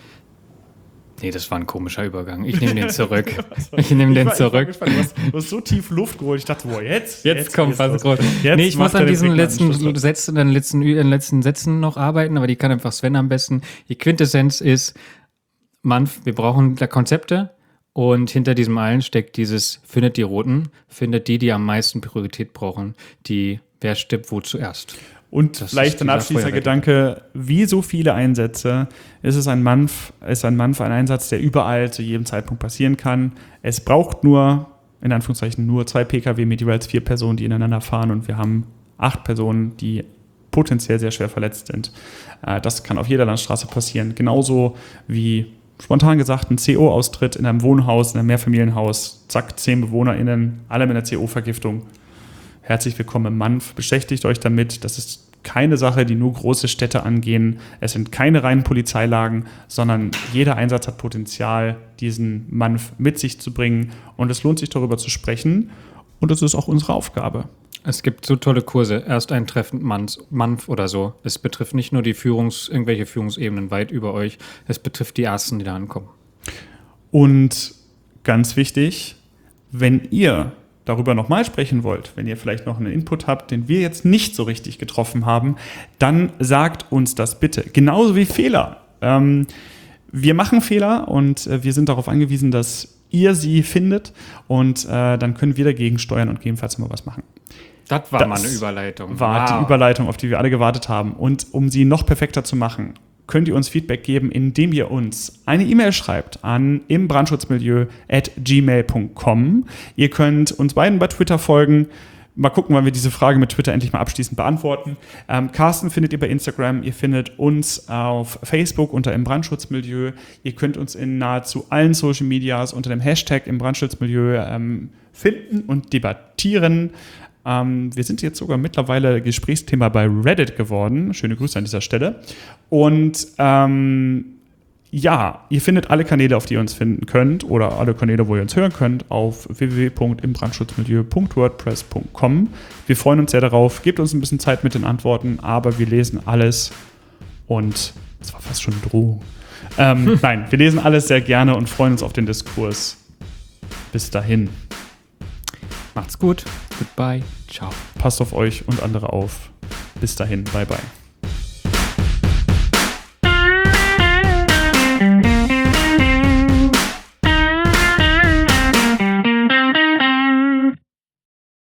Nee, das war ein komischer Übergang. Ich nehme den zurück. Ich nehme den zurück. Ich war, du, hast, du hast so tief Luft geholt. Ich dachte, boah, jetzt? Jetzt, jetzt kommt was groß. Nee, ich muss an diesen letzten Sätzen, den letzten, den letzten Sätzen noch arbeiten, aber die kann einfach Sven am besten. Die Quintessenz ist, Mann, wir brauchen da Konzepte und hinter diesem allen steckt dieses, findet die Roten, findet die, die am meisten Priorität brauchen, die, wer stirbt wo zuerst. Und das vielleicht ein abschließender Gedanke, wie so viele Einsätze ist es ein M A N F, ist ein M A N F ein Einsatz, der überall zu jedem Zeitpunkt passieren kann. Es braucht nur, in Anführungszeichen, nur zwei P K W mit jeweils vier Personen, die ineinander fahren und wir haben acht Personen, die potenziell sehr schwer verletzt sind. Das kann auf jeder Landstraße passieren. Genauso wie, spontan gesagt, ein C O-Austritt in einem Wohnhaus, in einem Mehrfamilienhaus, zack, zehn BewohnerInnen, alle mit einer C O-Vergiftung. Herzlich willkommen im M A N F. Beschäftigt euch damit. Das ist keine Sache, die nur große Städte angehen. Es sind keine reinen Polizeilagen, sondern jeder Einsatz hat Potenzial, diesen M A N F mit sich zu bringen. Und es lohnt sich, darüber zu sprechen. Und das ist auch unsere Aufgabe. Es gibt so tolle Kurse. Erst ein Treffen M A N F oder so. Es betrifft nicht nur die Führungs-, irgendwelche Führungsebenen weit über euch. Es betrifft die Ersten, die da ankommen. Und ganz wichtig, wenn ihr darüber nochmal sprechen wollt, wenn ihr vielleicht noch einen Input habt, den wir jetzt nicht so richtig getroffen haben, dann sagt uns das bitte. Genauso wie Fehler. Ähm, wir machen Fehler und äh, wir sind darauf angewiesen, dass ihr sie findet und äh, dann können wir dagegen steuern und gegebenenfalls mal was machen. Das war das mal eine Überleitung. War wow. Die Überleitung, auf die wir alle gewartet haben. Und um sie noch perfekter zu machen, könnt ihr uns Feedback geben, indem ihr uns eine E-Mail schreibt an imbrandschutzmilieu at gmail punkt com. Ihr könnt uns beiden bei Twitter folgen. mal gucken, wann wir diese Frage mit Twitter endlich mal abschließend beantworten. Ähm, Carsten findet ihr bei Instagram, ihr findet uns auf Facebook unter im Brandschutzmilieu. Ihr könnt uns in nahezu allen Social Medias unter dem Hashtag im Brandschutzmilieu ähm, finden und debattieren. Ähm, wir sind jetzt sogar mittlerweile Gesprächsthema bei Reddit geworden. Schöne Grüße an dieser Stelle. Und ähm, ja, ihr findet alle Kanäle, auf die ihr uns finden könnt oder alle Kanäle, wo ihr uns hören könnt, auf w w w punkt im brandschutzmilieu punkt wordpress punkt com. Wir freuen uns sehr darauf. Gebt uns ein bisschen Zeit mit den Antworten, aber wir lesen alles und das war fast schon eine Drohung. Ähm, nein, wir lesen alles sehr gerne und freuen uns auf den Diskurs. Bis dahin. Macht's gut. Goodbye. Ciao. Passt auf euch und andere auf. Bis dahin. Bye, bye.